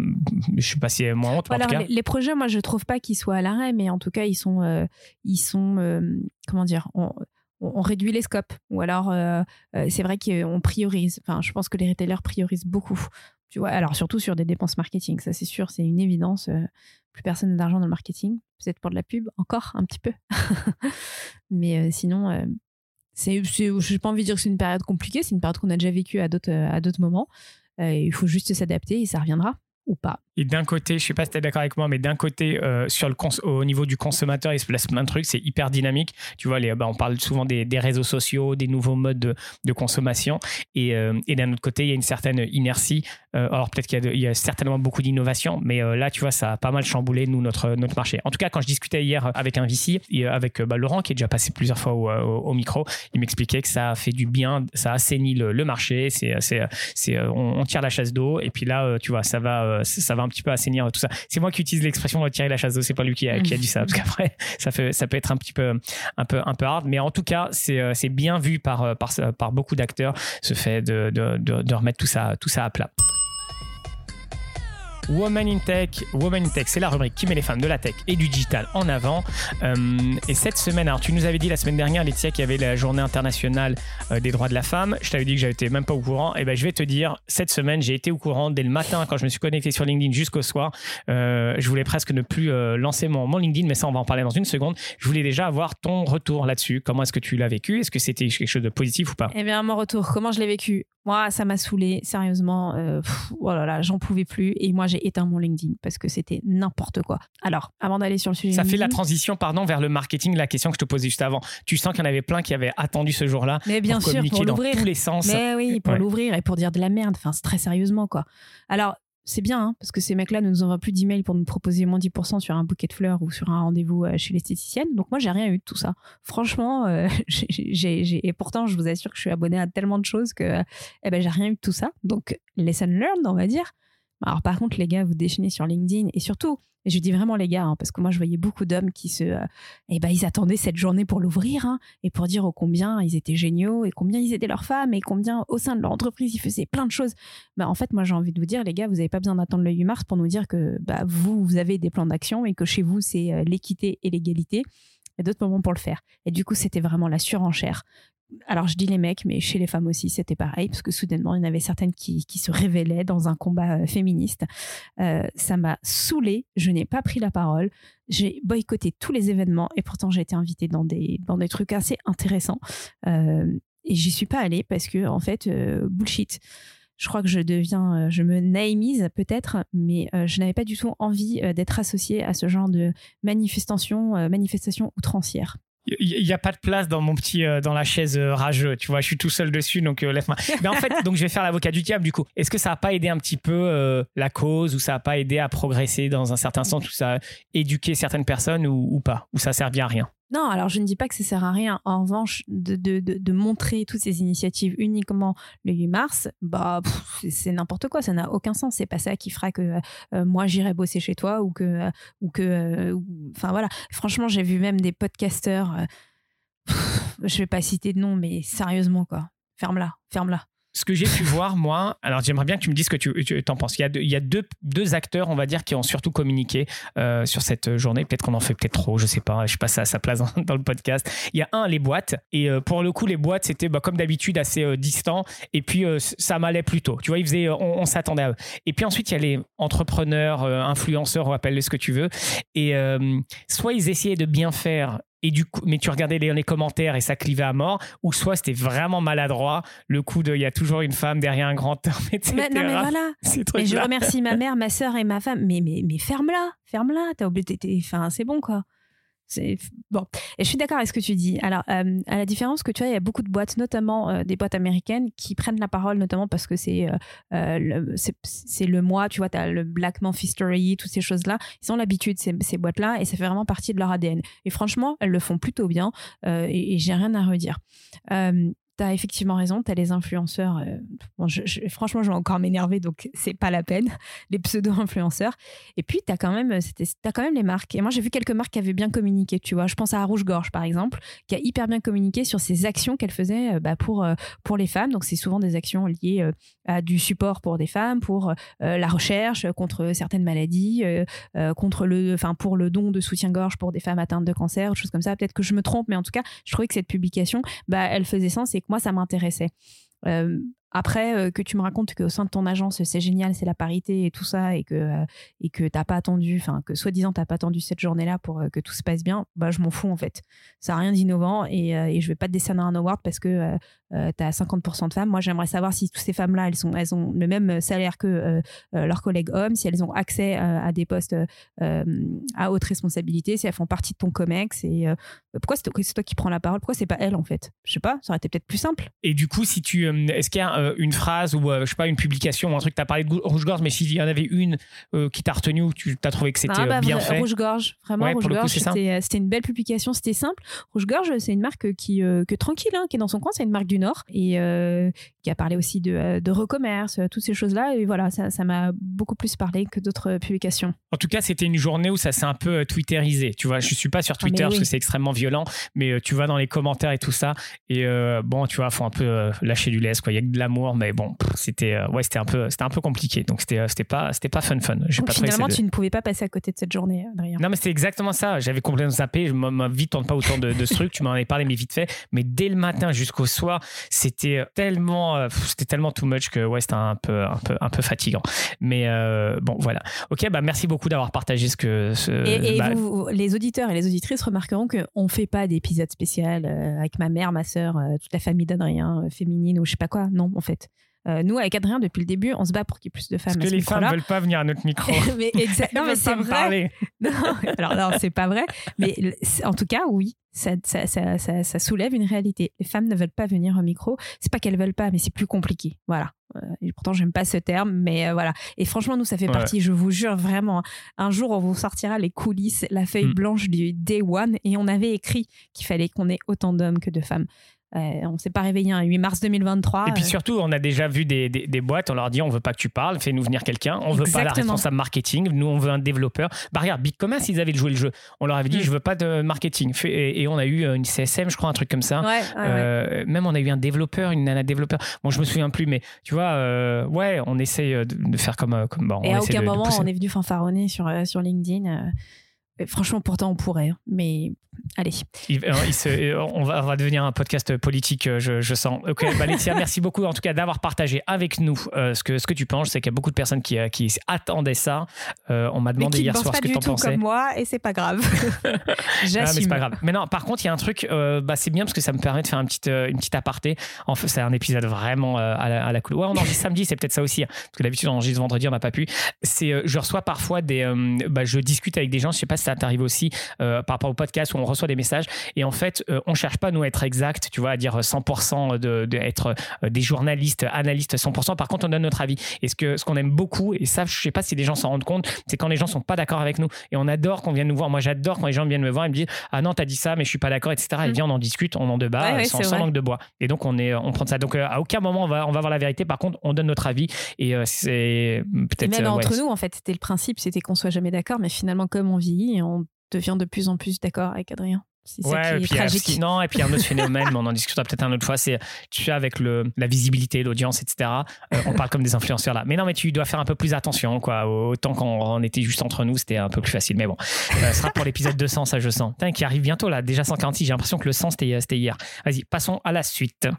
je sais pas si moins honte, mais Alors, en tout cas. Les, les projets, moi, je trouve pas qu'ils soient à l'arrêt, mais en tout cas, ils sont, euh, ils sont, euh, comment dire, on, on réduit les scopes. Ou alors, euh, c'est vrai qu'on priorise. Enfin, je pense que les retailers priorisent beaucoup. Tu vois, alors surtout sur des dépenses marketing, ça c'est sûr, c'est une évidence. Euh, plus personne n'a d'argent dans le marketing. Peut-être pour de la pub, encore un petit peu. Mais euh, sinon, euh, c'est, c'est, je n'ai pas envie de dire que c'est une période compliquée. C'est une période qu'on a déjà vécue à d'autres, à d'autres moments. Euh, il faut juste s'adapter et ça reviendra ou pas. Et d'un côté, je ne sais pas si tu es d'accord avec moi, mais d'un côté, euh, sur le cons- au niveau du consommateur, il se place plein de trucs, c'est hyper dynamique. Tu vois, les, bah, on parle souvent des, des réseaux sociaux, des nouveaux modes de, de consommation. Et, euh, et d'un autre côté, il y a une certaine inertie. Euh, alors peut-être qu'il y a, de, il y a certainement beaucoup d'innovation, mais euh, là, tu vois, ça a pas mal chamboulé, nous, notre, notre marché. En tout cas, quand je discutais hier avec un V C, et avec bah, Laurent, qui est déjà passé plusieurs fois au, au, au micro, il m'expliquait que ça a fait du bien, ça assainit le, le marché, c'est, c'est, c'est, on, on tire la chasse d'eau. Et puis là, tu vois, ça va, ça va un petit peu assainir tout ça. C'est moi qui utilise l'expression de tirer la chasse d'eau, c'est pas lui qui a, qui a dit ça, parce qu'après ça fait ça peut être un petit peu un peu un peu hard, mais en tout cas c'est c'est bien vu par par par beaucoup d'acteurs, ce fait de de de, de remettre tout ça tout ça à plat. Women in Tech, Women in Tech, c'est la rubrique qui met les femmes de la tech et du digital en avant. Euh, et cette semaine, alors tu nous avais dit la semaine dernière, Laetitia, qu'il y avait la journée internationale euh, des droits de la femme. Je t'avais dit que j'étais même pas au courant. Et ben je vais te dire, cette semaine, j'ai été au courant dès le matin quand je me suis connecté sur LinkedIn jusqu'au soir. Euh, je voulais presque ne plus euh, lancer mon, mon LinkedIn, mais ça, on va en parler dans une seconde. Je voulais déjà avoir ton retour là-dessus. Comment est-ce que tu l'as vécu? Est-ce que c'était quelque chose de positif ou pas? Eh bien, mon retour, comment je l'ai vécu? Moi, ça m'a saoulée, sérieusement. Euh, pff, oh là là, j'en pouvais plus. Et moi, j'ai éteint mon LinkedIn parce que c'était n'importe quoi. Alors, avant d'aller sur le sujet... Ça LinkedIn, fait la transition, pardon, vers le marketing, la question que je te posais juste avant. Tu sens qu'il y en avait plein qui avaient attendu ce jour-là mais bien pour sûr, communiquer pour dans l'ouvrir. tous les sens. Mais oui, pour ouais. l'ouvrir et pour dire de la merde. Enfin, c'est très sérieusement, quoi. Alors... c'est bien, hein, parce que ces mecs-là ne nous envoient plus d'emails pour nous proposer moins dix pour cent sur un bouquet de fleurs ou sur un rendez-vous chez l'esthéticienne. Donc moi, j'ai rien eu de tout ça. Franchement, euh, j'ai, j'ai, j'ai... et pourtant, je vous assure que je suis abonnée à tellement de choses que eh ben, j'ai rien eu de tout ça. Donc, lesson learned, on va dire. Alors par contre, les gars, vous déchaînez sur LinkedIn et surtout, et je dis vraiment les gars, hein, parce que moi, je voyais beaucoup d'hommes qui se... Euh, eh ben, ils attendaient cette journée pour l'ouvrir hein, et pour dire oh, combien ils étaient géniaux et combien ils aidaient leurs femmes et combien au sein de leur entreprise, ils faisaient plein de choses. Bah, en fait, moi, j'ai envie de vous dire, les gars, vous n'avez pas besoin d'attendre le huit mars pour nous dire que bah, vous, vous avez des plans d'action et que chez vous, c'est euh, l'équité et l'égalité. Il y a d'autres moments pour le faire. Et du coup, c'était vraiment la surenchère. Alors, je dis les mecs, mais chez les femmes aussi, c'était pareil, parce que soudainement, il y en avait certaines qui, qui se révélaient dans un combat euh, féministe. Euh, ça m'a saoulée, je n'ai pas pris la parole, j'ai boycotté tous les événements, et pourtant, j'ai été invitée dans des, dans des trucs assez intéressants. Euh, et j'y suis pas allée, parce que, en fait, euh, bullshit. Je crois que je deviens, je me naïmise peut-être, mais euh, je n'avais pas du tout envie euh, d'être associée à ce genre de manifestation, euh, manifestation outrancière. Il n'y a pas de place dans mon petit euh, dans la chaise euh, rageux, tu vois, je suis tout seul dessus, donc euh, laisse-moi. Mais en fait, donc je vais faire l'avocat du diable du coup. Est-ce que ça n'a pas aidé un petit peu euh, la cause, ou ça n'a pas aidé à progresser dans un certain sens, ou ça a éduqué certaines personnes, ou, ou pas, ou ça a servi à rien? Non, alors je ne dis pas que ça sert à rien. En revanche, de, de, de, de montrer toutes ces initiatives uniquement le huit mars, bah, pff, c'est, c'est n'importe quoi, ça n'a aucun sens. C'est pas ça qui fera que euh, moi j'irai bosser chez toi ou que, euh, ou que, euh, ou, enfin voilà. Franchement, j'ai vu même des podcasteurs, euh, pff, je vais pas citer de nom, mais sérieusement quoi, ferme-la, ferme-la. Ce que j'ai pu voir, moi, alors j'aimerais bien que tu me dises ce que tu, tu en penses. Il y a, deux, il y a deux, deux acteurs, on va dire, qui ont surtout communiqué euh, sur cette journée. Peut-être qu'on en fait peut-être trop, je sais pas. Je sais pas ça à sa place dans, dans le podcast. Il y a un, les boîtes. Et euh, pour le coup, les boîtes, c'était bah, comme d'habitude assez euh, distant. Et puis, euh, ça m'allait plutôt. Tu vois, ils faisaient, on, on s'attendait à eux. Et puis ensuite, il y a les entrepreneurs, euh, influenceurs, on appelle-les ce que tu veux. Et euh, soit ils essayaient de bien faire, et du coup, mais tu regardais les, les commentaires et ça clivait à mort, ou soit c'était vraiment maladroit, le coup de il y a toujours une femme derrière un grand homme, et cetera. Mais, non mais voilà, et je remercie ma mère, ma sœur et ma femme, mais, mais, mais ferme-la, ferme-la, t'as oublié, t'es, t'es, enfin, c'est bon quoi. C'est bon. Et je suis d'accord avec ce que tu dis. Alors, euh, à la différence que tu vois, il y a beaucoup de boîtes, notamment euh, des boîtes américaines, qui prennent la parole, notamment parce que c'est, euh, euh, le, c'est, c'est le mois, tu vois, tu as le Black Month History, toutes ces choses-là. Ils ont l'habitude, ces, ces boîtes-là, et ça fait vraiment partie de leur A D N. Et franchement, elles le font plutôt bien, euh, et, et j'ai rien à redire. Euh, T'as effectivement raison, t'as les influenceurs. Euh, bon, je, je, franchement, je vais encore m'énerver, donc c'est pas la peine. Les pseudo-influenceurs. Et puis, t'as quand même, c'était, t'as quand même les marques. Et moi, j'ai vu quelques marques qui avaient bien communiqué. Tu vois, je pense à Rouge-Gorge, par exemple, qui a hyper bien communiqué sur ces actions qu'elle faisait euh, bah, pour euh, pour les femmes. Donc, c'est souvent des actions liées euh, à du support pour des femmes, pour euh, la recherche contre certaines maladies, euh, euh, contre le, enfin, pour le don de soutien-gorge pour des femmes atteintes de cancer, des choses comme ça. Peut-être que je me trompe, mais en tout cas, je trouvais que cette publication, bah, elle faisait sens et moi ça m'intéressait. Euh, Après, euh, que tu me racontes qu'au sein de ton agence, c'est génial, c'est la parité et tout ça, et que, euh, et que t'as pas attendu, enfin, que soi-disant, t'as pas attendu cette journée-là pour euh, que tout se passe bien, bah, je m'en fous, en fait. Ça n'a rien d'innovant et, euh, et je vais pas te décerner un award parce que euh, euh, t'as cinquante pour cent de femmes. Moi, j'aimerais savoir si toutes ces femmes-là, elles, sont, elles ont le même salaire que euh, euh, leurs collègues hommes, si elles ont accès euh, à des postes euh, à haute responsabilité, si elles font partie de ton comex. Et euh, pourquoi c'est toi, c'est toi qui prends la parole? Pourquoi c'est pas elle, en fait? Je sais pas, ça aurait été peut-être plus simple. Et du coup, si tu, euh, est-ce qu'il y a euh, une phrase ou euh, je sais pas, une publication ou un truc, tu as parlé de rouge-gorge, mais s'il y en avait une euh, qui t'a retenu ou tu as trouvé que c'était ah, bah, bien fait? Rouge-gorge, vraiment, ouais, Rouge-gorge, c'était, c'était une belle publication, c'était simple. Rouge-gorge, c'est une marque qui, euh, que tranquille, hein, qui est dans son coin, c'est une marque du Nord et euh, qui a parlé aussi de, de recommerce, toutes ces choses-là. Et voilà, ça, ça m'a beaucoup plus parlé que d'autres publications. En tout cas, c'était une journée où ça s'est un peu twitterisé. Tu vois, je suis pas sur Twitter ah, oui. parce que c'est extrêmement violent, mais euh, tu vas dans les commentaires et tout ça. Et euh, bon, tu vois, faut un peu euh, lâcher du lest, quoi. Il y a que de l'amour, mais bon, pff, c'était, euh, ouais, c'était un peu, c'était un peu compliqué. Donc c'était, c'était pas, c'était pas fun, fun. J'ai donc pas finalement, tu de... ne pouvais pas passer à côté de cette journée, Adrien. Non, mais c'était exactement ça. J'avais complètement zappé. Ma vie tourne pas autour de, de ce truc. Tu m'en avais parlé, mais vite fait. Mais dès le matin jusqu'au soir, c'était tellement, euh, c'était tellement too much que ouais, c'était un peu, un peu, un peu fatigant. Mais euh, bon, voilà. Ok, bah merci beaucoup d'avoir partagé ce que. Ce, et et bah, vous, les auditeurs et les auditrices remarqueront qu'on fait pas d'épisode spécial euh, avec ma mère, ma sœur, euh, toute la famille d'Adrien, euh, féminine ou je sais pas quoi. Non, en fait. Euh, nous, avec Adrien, depuis le début, on se bat pour qu'il y ait plus de femmes. Parce que les femmes ne veulent pas venir à notre micro. mais exa- non, mais c'est vrai. Non, alors non, c'est pas vrai. Mais en tout cas, oui, ça, ça, ça, ça, ça soulève une réalité. Les femmes ne veulent pas venir au micro. C'est pas qu'elles veulent pas, mais c'est plus compliqué. Voilà. Euh, et pourtant, j'aime pas ce terme, mais euh, voilà. Et franchement, nous, ça fait ouais. partie. Je vous jure vraiment. Un jour, on vous sortira les coulisses, la feuille mm. blanche du Day One, et on avait écrit qu'il fallait qu'on ait autant d'hommes que de femmes. Euh, on ne s'est pas réveillé un huit mars deux mille vingt-trois. Et puis surtout, on a déjà vu des, des, des boîtes, on leur dit on ne veut pas que tu parles, fais-nous venir quelqu'un. On ne veut pas la responsable marketing, nous on veut un développeur. Bah regarde, BigCommerce, ils avaient joué le jeu. On leur avait dit mmh. je ne veux pas de marketing. Et, et on a eu une C S M, je crois, un truc comme ça. Ouais, ouais, euh, ouais. Même on a eu un développeur, une nana développeur. Bon, je ne me souviens plus, mais tu vois, euh, ouais, on essaie de, de faire comme. comme bon, et on à aucun de, moment, de on est venu fanfaronner sur, euh, sur LinkedIn. Euh, franchement, pourtant, on pourrait. Mais. Allez. Il, il se, on, va, on va devenir un podcast politique, je, je sens. Ok, bah Laetitia, merci beaucoup en tout cas d'avoir partagé avec nous euh, ce, que, ce que tu penses. Je sais qu'il y a beaucoup de personnes qui, qui attendaient ça. Euh, on m'a demandé hier soir ce que tu en pensais. Mais qui ne pensent pas du tout comme moi et c'est pas grave. J'assume. Ah, mais c'est pas grave. Mais non, par contre, il y a un truc, euh, bah, c'est bien parce que ça me permet de faire un petit, euh, une petite aparté. En fait, c'est un épisode vraiment euh, à la, à la cool. Ouais, on enregistre samedi, c'est peut-être ça aussi. Hein, parce que d'habitude, on enregistre vendredi, on n'a pas pu. C'est, euh, je reçois parfois des. Euh, bah, je discute avec des gens, je sais pas si ça t'arrive aussi euh, par rapport au podcast où on reçoit des messages. Et en fait, euh, on ne cherche pas, nous, à être exact, tu vois, à dire cent pour cent de, de être euh, des journalistes, analystes cent pour cent. Par contre, on donne notre avis. Et ce, que, ce qu'on aime beaucoup, et ça, je ne sais pas si les gens s'en rendent compte, c'est quand les gens ne sont pas d'accord avec nous. Et on adore qu'on vienne nous voir. Moi, j'adore quand les gens viennent me voir et me disent « Ah non, t'as dit ça, mais je ne suis pas d'accord, et cetera » Et mmh. viens, on en discute, on en débat, ouais, ouais, sans, sans langue de bois. Et donc, on, est, on prend ça. Donc, euh, à aucun moment, on va, on va voir la vérité. Par contre, on donne notre avis. Et euh, c'est peut-être... Et même euh, entre ouais, nous, en fait, c'était le principe, c'était qu'on ne soit jamais d'accord. Mais finalement, comme on vieillit, on devient de plus en plus d'accord avec Adrien. C'est ouais, ça qui est puis tragique. Qui, non, et puis un autre phénomène, mais on en discutera peut-être une autre fois, c'est tu sais, avec le, la visibilité, l'audience, et cetera. Euh, on parle comme des influenceurs là. Mais non, mais tu dois faire un peu plus attention, quoi. Autant quand on était juste entre nous, c'était un peu plus facile. Mais bon, euh, ce sera pour l'épisode deux cents, ça je sens. Putain, qui arrive bientôt là, déjà cent quarante-six. J'ai l'impression que le cent c'était, c'était hier. Vas-y, passons à la suite.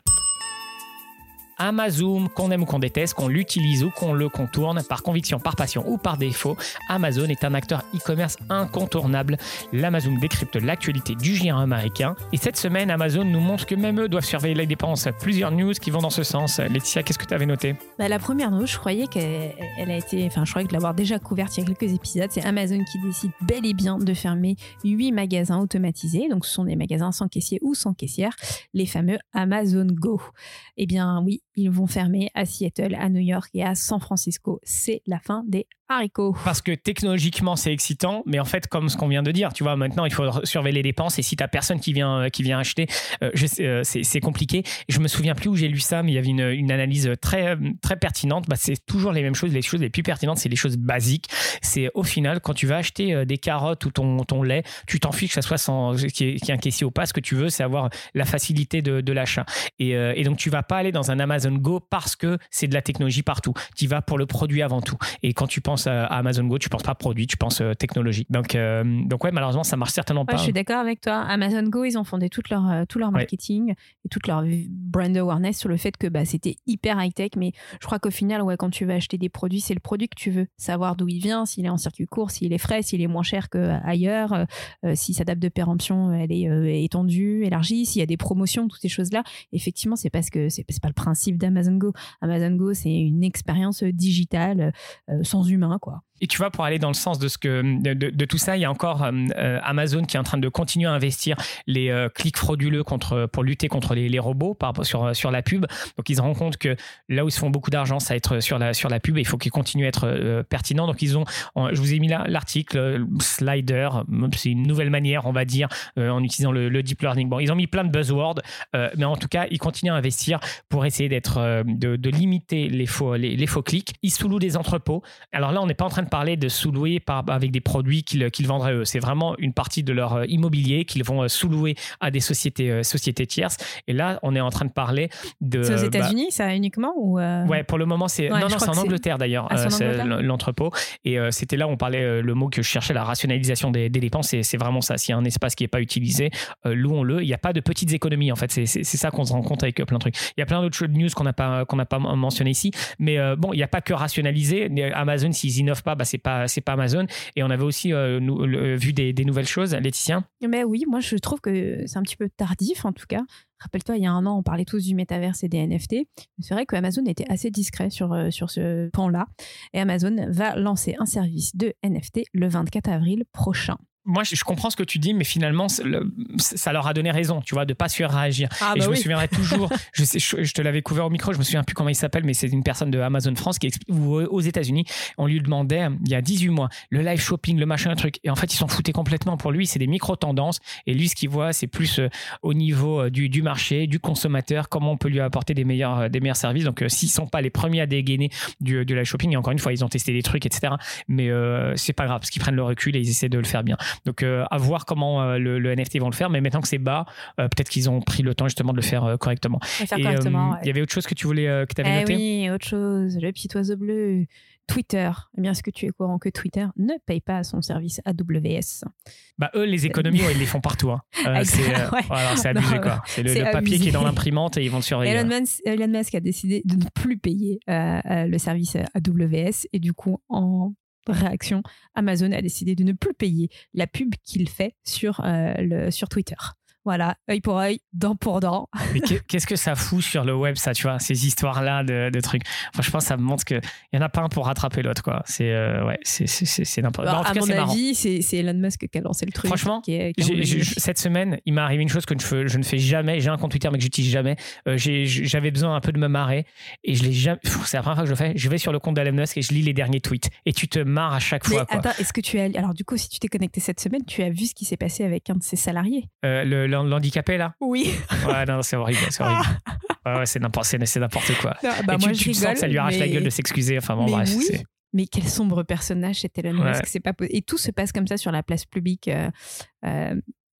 Amazon, qu'on aime ou qu'on déteste, qu'on l'utilise ou qu'on le contourne, par conviction, par passion ou par défaut, Amazon est un acteur e-commerce incontournable. L'Amazon décrypte l'actualité du géant américain. Et cette semaine, Amazon nous montre que même eux doivent surveiller les dépenses. Plusieurs news qui vont dans ce sens. Laetitia, qu'est-ce que tu avais noté ? Bah, la première news, je croyais qu'elle elle a été, enfin, je croyais que l'avoir déjà couverte il y a quelques épisodes. C'est Amazon qui décide bel et bien de fermer huit magasins automatisés. Donc, ce sont des magasins sans caissier ou sans caissière, les fameux Amazon Go. Eh bien, oui. Ils vont fermer à Seattle, à New York et à San Francisco. C'est la fin des haricots. Parce que technologiquement, c'est excitant, mais en fait, comme ce qu'on vient de dire, tu vois, maintenant, il faut surveiller les dépenses et si tu n'as personne qui vient, qui vient acheter, euh, je sais, euh, c'est, c'est compliqué. Je me souviens plus où j'ai lu ça, mais il y avait une, une analyse très, très pertinente. Bah, c'est toujours les mêmes choses. Les choses les plus pertinentes, c'est les choses basiques. C'est au final, quand tu vas acheter euh, des carottes ou ton, ton lait, tu t'en fiches que ça soit sans, qu'il y ait un caissier ou pas. Ce que tu veux, c'est avoir la facilité de, de l'achat. Et, euh, et donc, tu vas pas aller dans un Amazon Go parce que c'est de la technologie partout. Tu y vas pour le produit avant tout. Et quand tu penses penses à Amazon Go, tu penses pas produit, tu penses euh, technologie. Donc, euh, donc ouais, malheureusement, ça marche certainement pas. Ouais, je suis d'accord avec toi. Amazon Go, ils ont fondé tout leur, euh, tout leur marketing ouais. et toute leur brand awareness sur le fait que bah, c'était hyper high-tech. Mais je crois qu'au final, ouais, quand tu vas acheter des produits, c'est le produit que tu veux. Savoir d'où il vient, s'il est en circuit court, s'il est frais, s'il est moins cher qu'ailleurs, euh, si sa date de péremption elle est euh, étendue, élargie, s'il y a des promotions, toutes ces choses-là. Effectivement, c'est parce que c'est, c'est pas le principe d'Amazon Go. Amazon Go, c'est une expérience digitale euh, sans humain, quoi. Et tu vois, pour aller dans le sens de, ce que, de, de, de tout ça, il y a encore euh, Amazon qui est en train de continuer à investir les euh, clics frauduleux contre, pour lutter contre les, les robots par, sur, sur la pub. Donc, ils se rendent compte que là où ils se font beaucoup d'argent, ça va être sur la, sur la pub et il faut qu'ils continuent à être euh, pertinents. Donc, ils ont, en, je vous ai mis là l'article, euh, Slider, c'est une nouvelle manière, on va dire, euh, en utilisant le, le deep learning. Bon, ils ont mis plein de buzzwords, euh, mais en tout cas, ils continuent à investir pour essayer d'être, euh, de, de limiter les faux, les, les faux clics. Ils sous-louent des entrepôts. Alors là, on n'est pas en train de parler de sous-louer par, avec des produits qu'ils, qu'ils vendraient eux. C'est vraiment une partie de leur immobilier qu'ils vont sous-louer à des sociétés, sociétés tierces. Et là, on est en train de parler de... C'est aux États-Unis, bah, ça uniquement ou euh... Ouais, pour le moment, c'est... Ouais, non, non, c'est en Angleterre c'est... d'ailleurs, ah, euh, c'est l'entrepôt. Et euh, c'était là où on parlait, euh, le mot que je cherchais, la rationalisation des, des dépenses. Et c'est vraiment ça. S'il y a un espace qui n'est pas utilisé, euh, louons-le. Il n'y a pas de petites économies, en fait. C'est, c'est, c'est ça qu'on se rend compte avec euh, plein de trucs. Il y a plein d'autres news qu'on n'a pas, qu'on n'a pas mentionné ici. Mais euh, bon, il n'y a pas que rationaliser. Amazon, s'ils innovent pas, bah, c'est pas c'est pas Amazon. Et on avait aussi euh, nous, le, vu des, des nouvelles choses. Laetitia? Mais oui, moi je trouve que c'est un petit peu tardif en tout cas. Rappelle-toi, il y a un an, on parlait tous du métaverse et des N F T. C'est vrai qu'Amazon était assez discret sur, euh, sur ce pan-là. Et Amazon va lancer un service de N F T le vingt-quatre avril prochain. Moi, je comprends ce que tu dis, mais finalement, le, ça leur a donné raison, tu vois, de pas surréagir. Ah, et bah je oui. me souviendrai toujours, je, sais, je, je te l'avais couvert au micro, je me souviens plus comment il s'appelle, mais c'est une personne de Amazon France qui explique, ou aux États-Unis, on lui demandait, il y a dix-huit mois, le live shopping, le machin, le truc. Et en fait, ils s'en foutaient complètement. Pour lui, c'est des micro-tendances. Et lui, ce qu'il voit, c'est plus euh, au niveau euh, du, du marché, du consommateur, comment on peut lui apporter des meilleurs, euh, des meilleurs services. Donc, euh, s'ils sont pas les premiers à dégainer du, du live shopping, et encore une fois, ils ont testé des trucs, et cetera. Mais euh, c'est pas grave, parce qu'ils prennent le recul et ils essaient de le faire bien. Donc, euh, à voir comment euh, le, le N F T vont le faire, mais maintenant que c'est bas, euh, peut-être qu'ils ont pris le temps justement de le faire euh, correctement. Le faire et correctement, il euh, ouais. y avait autre chose que tu voulais, euh, que tu avais eh noté? Oui, autre chose, le petit oiseau bleu. Twitter, eh bien, est-ce que tu es au courant que Twitter ne paye pas son service A W S? Bah eux, les économies, ouais, ils les font partout. Hein. Euh, c'est, euh, ouais. voilà, c'est abusé, non, quoi. C'est le, c'est le papier abusé. Qui est dans l'imprimante et ils vont le surveiller. Elon Musk, Elon Musk a décidé de ne plus payer euh, euh, le service A W S et du coup, en réaction, Amazon a décidé de ne plus payer la pub qu'il fait sur, euh, le, sur Twitter. Voilà, œil pour œil, dent pour dent. Mais qu'est-ce que ça fout sur le web, ça, tu vois, ces histoires-là de, de trucs. Enfin, je pense que ça me montre qu'il n'y en a pas un pour rattraper l'autre, quoi. C'est, euh, ouais, c'est, c'est, c'est, c'est n'importe quoi. À mon avis, c'est, c'est Elon Musk qui a lancé le truc. Franchement, qui est, qui j'ai, j'ai, cette semaine, il m'est arrivé une chose que je, je ne fais jamais. J'ai un compte Twitter, mais que j'utilise jamais. Euh, j'ai, j'avais besoin un peu de me marrer et je l'ai jamais. C'est la première fois que je le fais. Je vais sur le compte d'Elon Musk et je lis les derniers tweets. Et tu te marres à chaque mais fois, quoi. Attends, est-ce que tu as. Alors, du coup, si tu t'es connecté cette semaine, tu as vu ce qui s'est passé avec un de ses salariés? euh, le, l'handicapé, là? Oui. Ouais, non, c'est horrible, c'est horrible. Ouais, ouais, c'est n'importe, c'est, c'est n'importe quoi. Non, bah et moi, tu, je tu rigole, sens que ça lui arrache mais... la gueule de s'excuser. Enfin bon, mais bref. Oui. C'est... Mais quel sombre personnage c'est Elon Musk, ouais. C'est pas possible. Et tout se passe comme ça sur la place publique. Euh, euh,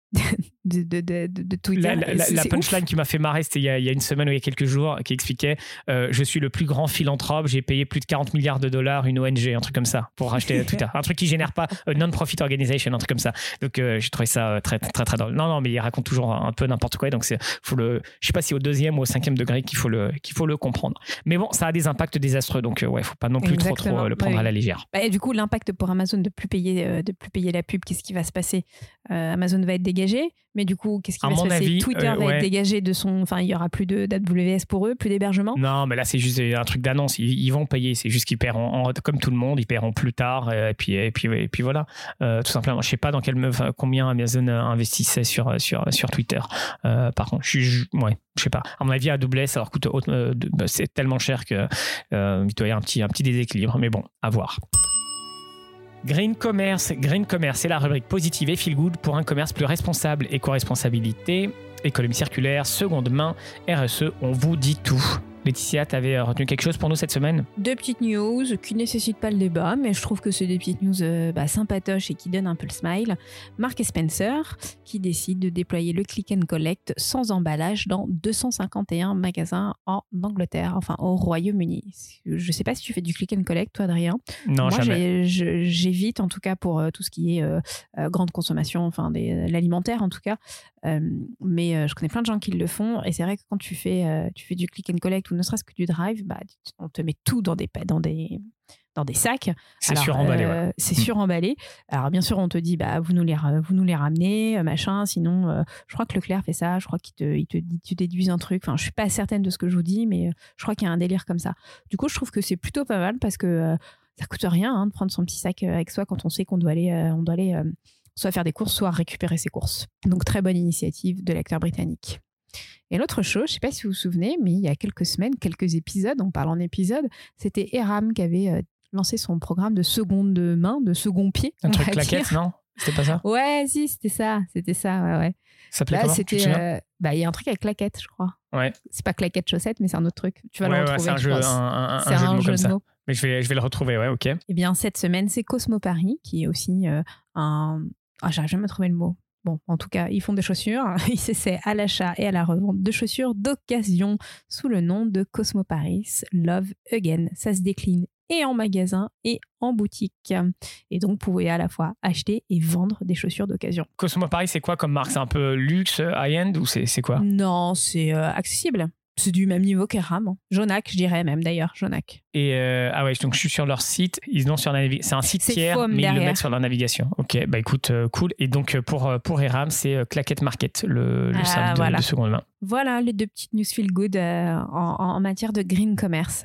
de, de, de, de Twitter. La, la, la punchline ouf. Qui m'a fait marrer, c'était il y, a, il y a une semaine ou il y a quelques jours, qui expliquait euh, je suis le plus grand philanthrope, j'ai payé plus de quarante milliards de dollars une O N G, un truc comme ça, pour racheter Twitter. Un truc qui génère pas euh, non-profit organization, un truc comme ça. Donc euh, j'ai trouvé ça très, très, très, très drôle. Non, non, mais il raconte toujours un peu n'importe quoi. Donc c'est, faut le, je sais pas si au deuxième ou au cinquième degré qu'il faut le, qu'il faut le comprendre. Mais bon, ça a des impacts désastreux. Donc euh, ouais, faut pas non plus Exactement. trop, trop euh, le prendre oui. à la légère. Et du coup, l'impact pour Amazon de plus payer, euh, de plus payer la pub, qu'est-ce qui va se passer? euh, Amazon va être dégagé, mais du coup, qu'est-ce qui à va se passer? Avis, Twitter euh, va ouais. être dégagé de son... Enfin, il y aura plus de, d'A W S pour eux, plus d'hébergement? Non, mais là, c'est juste un truc d'annonce. Ils, ils vont payer. C'est juste qu'ils paieront, en, comme tout le monde, ils paieront plus tard. Et puis, et puis, et puis voilà. Euh, tout simplement. Je ne sais pas dans quelle meuf, combien Amazon investissait sur, sur, sur Twitter. Euh, par contre, je suis... Ouais, je sais pas. À mon avis, A W S, alors coûte, euh, c'est tellement cher qu'il euh, doit y avoir un petit, un petit déséquilibre. Mais bon, à voir. Green Commerce, Green Commerce, c'est la rubrique positive et feel good pour un commerce plus responsable, éco-responsabilité, économie circulaire, seconde main, R S E, on vous dit tout. Laetitia, tu avais retenu quelque chose pour nous cette semaine ? Deux petites news qui ne nécessitent pas le débat, mais je trouve que c'est des petites news euh, bah, sympatoches et qui donnent un peu le smile. Marks et Spencer qui décide de déployer le click and collect sans emballage dans deux cent cinquante et un magasins en Angleterre, enfin au Royaume-Uni. Je ne sais pas si tu fais du click and collect, toi, Adrien. Non, Moi, jamais. J'ai, j'évite, en tout cas pour euh, tout ce qui est euh, euh, grande consommation, enfin des, l'alimentaire en tout cas. Euh, mais euh, je connais plein de gens qui le font et c'est vrai que quand tu fais, euh, tu fais du click and collect ou ne serait-ce que du drive, bah, on te met tout dans des, dans des, dans des sacs. C'est Alors, suremballé. Euh, ouais. c'est suremballé. Alors bien sûr, on te dit, bah, vous, nous les, vous nous les ramenez, machin. Sinon, euh, je crois que Leclerc fait ça. Je crois qu'il te, il te, il te déduise un truc. Enfin, je suis pas certaine de ce que je vous dis, mais je crois qu'il y a un délire comme ça. Du coup, je trouve que c'est plutôt pas mal parce que euh, ça coûte rien hein, de prendre son petit sac avec soi quand on sait qu'on doit aller, euh, on doit aller euh, soit faire des courses, soit récupérer ses courses. Donc, très bonne initiative de l'acteur britannique. Et l'autre chose, je ne sais pas si vous vous souvenez, mais il y a quelques semaines, quelques épisodes, on parle en épisode, c'était Eram qui avait euh, lancé son programme de seconde main, de second pied. Un truc claquette, non ? C'était pas ça ? Ouais, si, c'était ça, c'était ça, ouais, ouais. Ça s'appelait Là, comment ? c'était, Tu te souviens ? euh, bah, il y a un truc avec claquette, je crois. Ouais. C'est pas claquette chaussette, mais c'est un autre truc. Tu vas ouais, le ouais, retrouver. c'est un jeu, pense. un, un, c'est un jeu de un mots jeu comme de ça. mots. Mais je vais, je vais le retrouver, ouais, ok. Eh bien, cette semaine, c'est Cosmo Paris, qui est aussi euh, un... Ah, j'arrive jamais à trouver le mot. Bon, en tout cas, ils font des chaussures. Ils s'essaient à l'achat et à la revente de chaussures d'occasion sous le nom de Cosmo Paris Love Again. Ça se décline et en magasin et en boutique. Et donc, vous pouvez à la fois acheter et vendre des chaussures d'occasion. Cosmo Paris, c'est quoi comme marque ? C'est un peu luxe, high-end ou c'est, c'est quoi ? Non, c'est euh, accessible. C'est du même niveau qu'Eram. Hein. Jonac, je dirais même d'ailleurs, Jonac. Et euh, ah ouais, donc je suis sur leur site. Ils l'ont sur la navi- c'est un site C'est tiers, Foam mais derrière. ils le mettent sur leur navigation. Ok, bah écoute, euh, cool. Et donc pour pour Eram, c'est euh, Claquette Market, le, le Ah, service de, voilà. de seconde main. Voilà les deux petites news feel good euh, en, en matière de green commerce.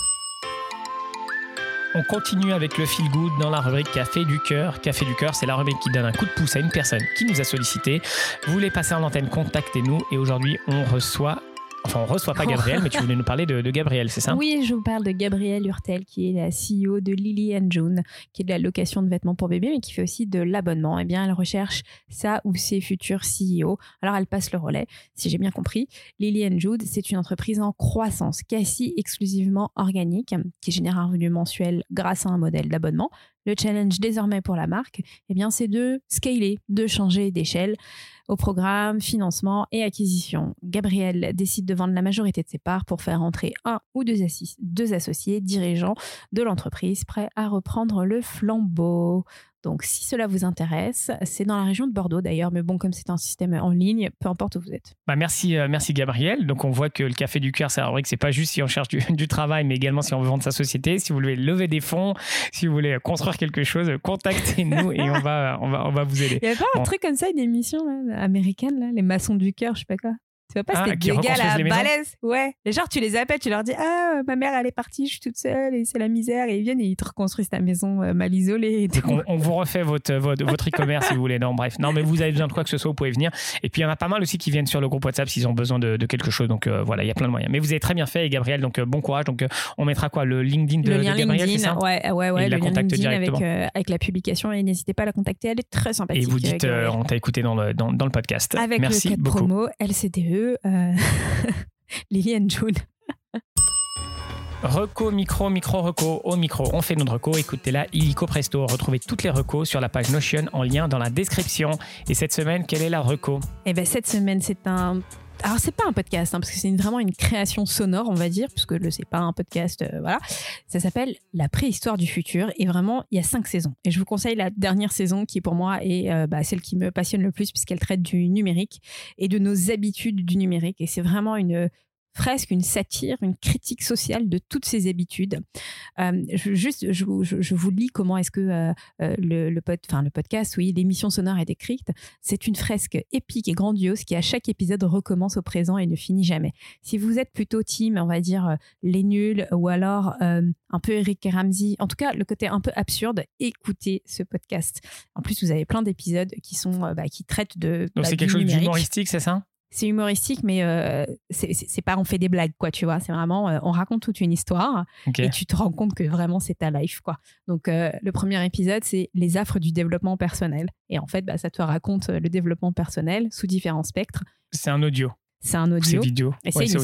On continue avec le feel good dans la rubrique Café du cœur. Café du cœur, c'est la rubrique qui donne un coup de pouce à une personne qui nous a sollicité. Vous voulez passer en antenne, contactez-nous. Et aujourd'hui, on reçoit. Enfin, on ne reçoit pas Gabriel, mais tu voulais nous parler de, de Gabriel, c'est ça ? Oui, je vous parle de Gabrielle Hurtel, qui est la C E O de Lily and June, qui est de la location de vêtements pour bébés, mais qui fait aussi de l'abonnement. Eh bien, elle recherche sa ou ses futurs C E O. Alors, elle passe le relais, si j'ai bien compris. Lily and June, c'est une entreprise en croissance, quasi exclusivement organique, qui génère un revenu mensuel grâce à un modèle d'abonnement. Le challenge désormais pour la marque, eh bien, c'est de scaler, de changer d'échelle au programme, financement et acquisition. Gabrielle décide de vendre la majorité de ses parts pour faire entrer un ou deux, assis, deux associés dirigeants de l'entreprise prêts à reprendre le flambeau. Donc, si cela vous intéresse, c'est dans la région de Bordeaux d'ailleurs, mais bon, comme c'est un système en ligne, peu importe où vous êtes. Bah merci, euh, merci Gabriel. Donc, on voit que le Café du cœur, c'est vrai que c'est pas juste si on cherche du, du travail, mais également si on veut vendre sa société. Si vous voulez lever des fonds, si vous voulez construire quelque chose, contactez-nous et on va, on va, on va vous aider. Il n'y avait pas bon. un truc comme ça, une émission là, américaine, là, les maçons du cœur, je sais pas quoi. Tu vois pas, Ah, c'était qui des gars reconstruisent là, les maisons ? balèzes. Ouais. Et genre, tu les appelles, tu leur dis ah, ma mère, elle est partie, je suis toute seule et c'est la misère. Et ils viennent et ils te reconstruisent ta maison euh, mal isolée. Et tout. On, on vous refait votre, votre, votre e-commerce si vous voulez. Non, bref. Non, mais vous avez besoin de quoi que ce soit, vous pouvez venir. Et puis, il y en a pas mal aussi qui viennent sur le groupe WhatsApp s'ils ont besoin de, de quelque chose. Donc, euh, voilà, il y a plein de moyens. Mais vous avez très bien fait, et Gabriel, donc euh, bon courage. Donc, euh, on mettra quoi ? Le LinkedIn de, le lien de Gabriel, LinkedIn, c'est ça ? ouais, ouais, ouais. Et il le la lien contacte LinkedIn directement. avec, euh, avec la publication. Et n'hésitez pas à la contacter, elle est très sympathique. Et vous dites, euh, euh, on t'a écouté dans le, dans, dans le podcast. avec Merci le code beaucoup. promo L C D E. Euh... Lily and June. Reco, micro, micro, reco, au micro. On fait notre reco. Écoutez-la, illico presto. Retrouvez toutes les recos sur la page Notion en lien dans la description. Et cette semaine, quelle est la reco ? Eh ben, cette semaine, c'est un... Alors, c'est pas un podcast, hein, parce que c'est une, vraiment une création sonore, on va dire, puisque le c'est pas un podcast, euh, voilà. Ça s'appelle La préhistoire du futur, et vraiment, il y a cinq saisons. Et je vous conseille la dernière saison, qui pour moi est euh, bah, celle qui me passionne le plus, puisqu'elle traite du numérique et de nos habitudes du numérique. Et c'est vraiment une fresque, une satire, une critique sociale de toutes ces habitudes. Euh, je, juste, je, je, je vous lis comment est-ce que euh, le, le, pod, enfin, le podcast, oui, l'émission sonore est écrite. C'est une fresque épique et grandiose qui, à chaque épisode, recommence au présent et ne finit jamais. Si vous êtes plutôt team, on va dire, euh, les nuls, ou alors euh, un peu Eric et Ramsey, en tout cas, le côté un peu absurde, écoutez ce podcast. En plus, vous avez plein d'épisodes qui, sont, euh, bah, qui traitent de Donc, bah, c'est quelque chose d'humoristique, c'est ça ? C'est humoristique, mais euh, c'est, c'est, c'est pas on fait des blagues, quoi, tu vois. C'est vraiment, euh, on raconte toute une histoire okay. Et tu te rends compte que vraiment c'est ta life, quoi. Donc, euh, le premier épisode, c'est les affres du développement personnel. Et en fait, bah, ça te raconte le développement personnel sous différents spectres. C'est un audio. C'est un audio. C'est vidéo. Et ouais, c'est une histoire.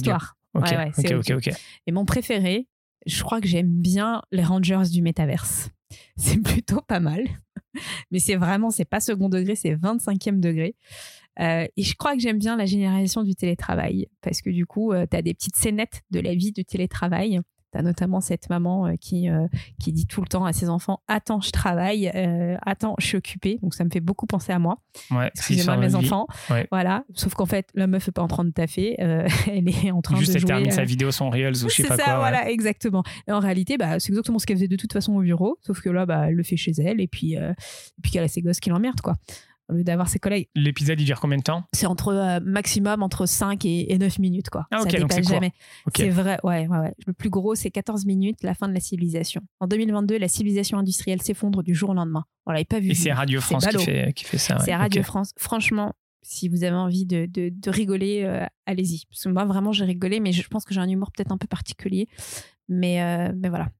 Ok, ouais, ouais, c'est ok, ok, ok. Et mon préféré, je crois que j'aime bien les Rangers du métaverse. C'est plutôt pas mal. Mais c'est vraiment, c'est pas second degré, c'est vingt-cinquième degré. Euh, et je crois que j'aime bien la génération du télétravail parce que du coup, euh, tu as des petites scénettes de la vie du télétravail. Tu as notamment cette maman euh, qui, euh, qui dit tout le temps à ses enfants « Attends, je travaille. Euh, attends, je suis occupée. » Donc, ça me fait beaucoup penser à moi. Ouais, excusez-moi, mes enfants. Ouais. Voilà. Sauf qu'en fait, la meuf n'est pas en train de taffer. Euh, elle est en train Juste de elle jouer. termine euh... sa vidéo, son Reels ou je sais pas ça, quoi. Voilà, ouais. exactement. Et en réalité, bah, c'est exactement ce qu'elle faisait de toute façon au bureau. Sauf que là, bah, elle le fait chez elle et puis, euh, et puis qu'elle a ses gosses qui l'emmerdent, quoi. Au lieu d'avoir ses collègues. L'épisode, il dure combien de temps ? C'est entre euh, maximum entre cinq et, et neuf minutes, quoi. Ah, ok, ça donc c'est dépasse jamais. Okay. C'est vrai, ouais, ouais, ouais. Le plus gros, c'est quatorze minutes, la fin de la civilisation. En deux mille vingt-deux, la civilisation industrielle s'effondre du jour au lendemain. On l'avait pas vu. Et c'est Radio France qui fait, qui fait ça. C'est ouais. Radio okay. France. Franchement, si vous avez envie de, de, de rigoler, euh, allez-y. Parce que moi, vraiment, j'ai rigolé, mais je pense que j'ai un humour peut-être un peu particulier. Mais, euh, mais voilà.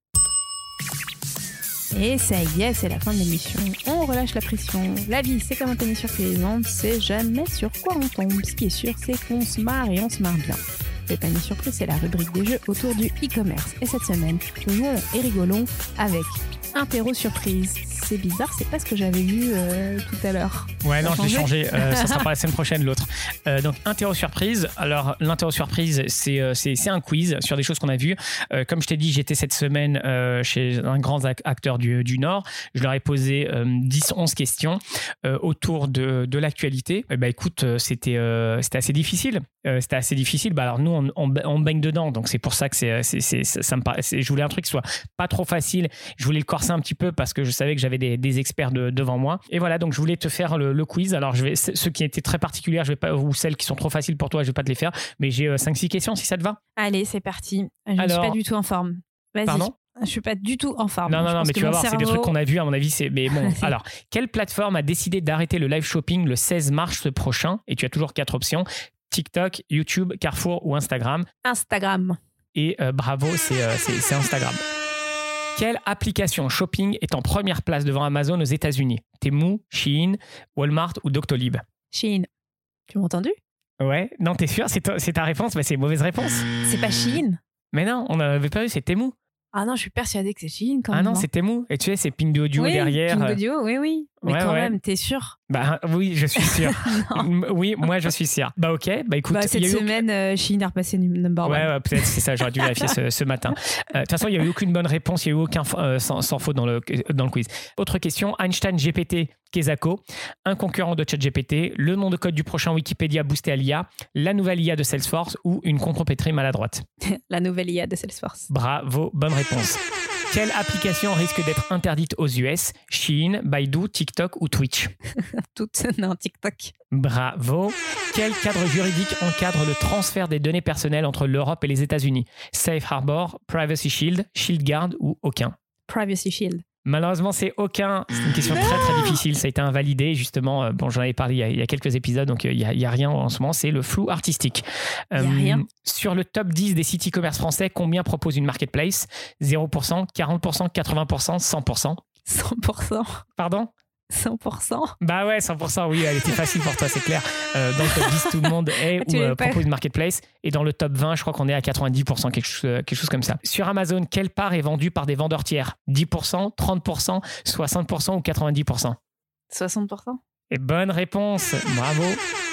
Et ça y est, c'est la fin de l'émission. On relâche la pression. La vie, c'est comme un tennis surprise. On ne sait jamais sur quoi on tombe. Ce qui est sûr, c'est qu'on se marre et on se marre bien. Le panier surprise, c'est la rubrique des jeux autour du e-commerce. Et cette semaine, jouons et rigolons avec Interro surprise. C'est bizarre, c'est pas ce que j'avais vu euh, tout à l'heure. Ouais, non, je l'ai changé. Euh, ça sera pas la semaine prochaine, l'autre. Euh, donc, interro surprise. Alors, l'interro surprise, c'est, euh, c'est, c'est un quiz sur des choses qu'on a vues. Euh, comme je t'ai dit, j'étais cette semaine euh, chez un grand acteur du, du Nord. Je leur ai posé euh, dix onze questions euh, autour de, de l'actualité. Eh ben, écoute, c'était, euh, c'était assez difficile. Euh, c'était assez difficile. Bah, alors, nous, on, on, on baigne dedans. Donc, c'est pour ça que c'est, c'est, c'est, ça me paraît, c'est, je voulais un truc qui soit pas trop facile. Je voulais le corser un petit peu parce que je savais que j'avais des, des experts de, devant moi. Et voilà, donc je voulais te faire le, le quiz. Alors, je vais, ceux qui étaient très particuliers, je vais pas, ou celles qui sont trop faciles pour toi, je vais pas te les faire. Mais j'ai euh, cinq six questions si ça te va. Allez, c'est parti. Je ne Alors, suis pas du tout en forme. Vas-y. Pardon ? Je suis pas du tout en forme. Non, non, je non, mais tu vas voir, cerveau... c'est des trucs qu'on a vus, à mon avis. C'est... Mais bon, alors, quelle plateforme a décidé d'arrêter le live shopping le seize mars prochain ? Et tu as toujours quatre options. TikTok, YouTube, Carrefour ou Instagram. Instagram. Et euh, bravo, c'est, euh, c'est, c'est Instagram. Quelle application shopping est en première place devant Amazon aux États-Unis ? Temu, Shein, Walmart ou Doctolib ? Shein. Tu m'as entendu ? Ouais. Non, t'es sûr ? C'est ta, c'est ta réponse ? Mais c'est une mauvaise réponse. C'est pas Shein ? Mais non, on n'avait pas vu, c'est Temu. Ah non, je suis persuadée que c'est Shein quand ah même. Ah non, c'est Temu. Et tu sais, c'est Pinduoduo oui, derrière. Pinduoduo, oui, oui. Mais ouais, quand ouais. même, t'es sûr ? Bah oui, je suis sûr. Oui, moi je suis sûr. Bah ok, bah écoute. Bah, cette semaine, aucun... euh, Shein a repassé number one. Ouais, ouais, peut-être c'est ça, j'aurais dû vérifier ce, ce matin. De euh, toute façon, il n'y a eu aucune bonne réponse, il n'y a eu aucun euh, sans, sans faute dans le, dans le quiz. Autre question, Einstein G P T, Kezako, un concurrent de ChatGPT, le nom de code du prochain Wikipédia boosté à l'I A, la nouvelle I A de Salesforce ou une contrepétrie maladroite ? La nouvelle I A de Salesforce. Bravo, bonne réponse. Quelle application risque d'être interdite aux U S ? Shein, Baidu, TikTok ou Twitch ? Toutes, non, TikTok. Bravo. Quel cadre juridique encadre le transfert des données personnelles entre l'Europe et les États-Unis ? Safe Harbor, Privacy Shield, Shield Guard ou aucun ? Privacy Shield. Malheureusement, c'est aucun. C'est une question très très difficile. Ça a été invalidé justement. Bon, j'en avais parlé il y a, il y a quelques épisodes, donc il n'y a, il y a rien en ce moment. C'est le flou artistique. Il n'y a euh, rien. Sur le top dix des sites e-commerce français, combien propose une marketplace ? zéro pour cent, quarante pour cent, quatre-vingts pour cent, cent pour cent ? cent pour cent. Pardon ? cent pour cent. Bah ouais, cent pour cent, oui, elle était facile pour toi, c'est clair. Euh, dans le top dix, tout le monde est ou euh, propose une marketplace. Et dans le top vingt, je crois qu'on est à quatre-vingt-dix pour cent, quelque chose, quelque chose comme ça. Sur Amazon, quelle part est vendue par des vendeurs tiers ? dix pour cent, trente pour cent, soixante pour cent ou quatre-vingt-dix pour cent ? soixante pour cent. Et bonne réponse, bravo.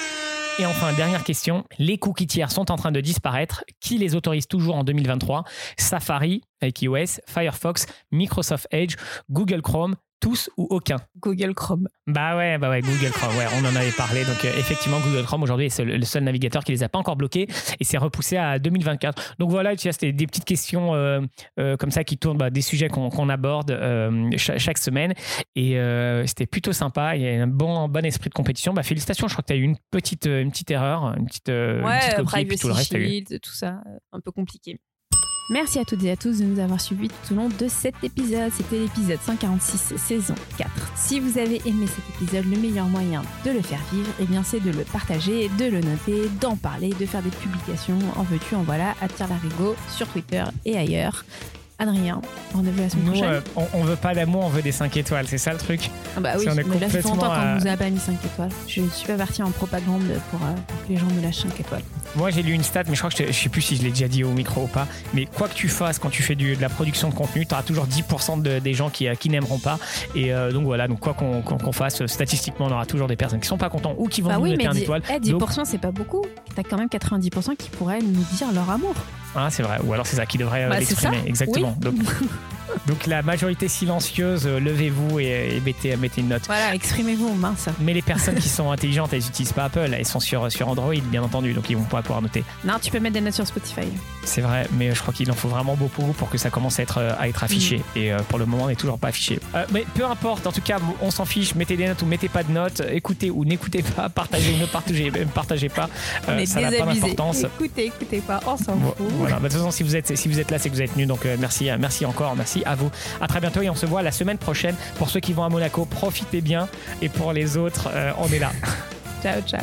Et enfin, dernière question. Les cookies tiers sont en train de disparaître. Qui les autorise toujours en deux mille vingt-trois ? Safari avec iOS, Firefox, Microsoft Edge, Google Chrome, tous ou aucun ? Google Chrome. Bah ouais, bah ouais, Google Chrome, ouais, on en avait parlé. Donc euh, effectivement, Google Chrome aujourd'hui c'est le seul navigateur qui les a pas encore bloqués et c'est repoussé à deux mille vingt-quatre. Donc voilà, tu vois, c'était des petites questions euh, euh, comme ça qui tournent, bah, des sujets qu'on, qu'on aborde euh, chaque, chaque semaine et euh, c'était plutôt sympa. Il y a un bon, bon esprit de compétition. Bah félicitations, je crois que tu as eu une petite, une petite erreur, une petite, euh, ouais, une petite coquille, puis tout le reste. Shield, tout ça, un peu compliqué. Merci à toutes et à tous de nous avoir suivis tout au long de cet épisode. C'était l'épisode cent quarante-six, saison quatre. Si vous avez aimé cet épisode, le meilleur moyen de le faire vivre, eh bien, c'est de le partager, de le noter, d'en parler, de faire des publications, en veux-tu, en voilà, à Tire Larigot sur Twitter et ailleurs. Adrien, rendez-vous la semaine Nous, prochaine. euh, on, on veut pas d'amour, on veut des cinq étoiles, c'est ça le truc. Ah bah oui, on est mais là, ça fait longtemps complètement, qu'on euh, nous a pas mis cinq étoiles. Je suis pas partie en propagande pour, euh, pour que les gens nous lâchent cinq étoiles. Moi, j'ai lu une stat, mais je crois que je, je sais plus si je l'ai déjà dit au micro ou pas. Mais quoi que tu fasses quand tu fais du, de la production de contenu, tu auras toujours dix pour cent de, des gens qui, euh, qui n'aimeront pas. Et euh, donc voilà, donc quoi qu'on, qu'on, qu'on fasse, statistiquement, on aura toujours des personnes qui sont pas contents ou qui vont Bah nous oui, mettre mais un dix, étoile. eh, dix pour cent Donc, c'est pas beaucoup. T'as quand même quatre-vingt-dix pour cent qui pourraient nous dire leur amour. ah, c'est vrai. Ou alors c'est ça qui devrait euh, Bah, l'exprimer. c'est ça. Exactement. Oui. Donc, donc la majorité silencieuse, euh, levez-vous et, et mettez, mettez une note. Voilà, exprimez-vous, mince. Mais les personnes qui sont intelligentes, elles n'utilisent pas Apple, elles sont sur, sur Android, bien entendu, donc ils vont pas pouvoir noter. Non, tu peux mettre des notes sur Spotify. C'est vrai, mais je crois qu'il en faut vraiment beaucoup pour que ça commence à être, à être affiché. Mmh. Et euh, pour le moment, on n'est toujours pas affiché. Euh, mais peu importe, en tout cas, on s'en fiche. Mettez des notes ou mettez pas de notes. Écoutez ou n'écoutez pas. Partagez ou ne partagez, partagez pas. Euh, on est ça n'a pas d'importance. Écoutez, écoutez pas, on s'en fout. Voilà. Bah, de toute façon, si vous êtes, si vous êtes là, c'est que vous êtes venus. Donc euh, merci, merci encore, merci à vous. À très bientôt et on se voit la semaine prochaine. Pour ceux qui vont à Monaco, profitez bien. Et pour les autres, euh, on est là. Ciao, ciao.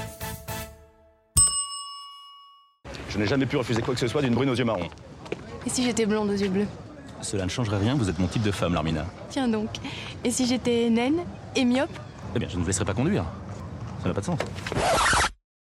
Je n'ai jamais pu refuser quoi que ce soit d'une brune aux yeux marrons. Et si j'étais blonde aux yeux bleus? Cela ne changerait rien, vous êtes mon type de femme, Larmina. Tiens donc. Et si j'étais naine et myope? Eh bien, je ne vous laisserai pas conduire. Ça n'a pas de sens.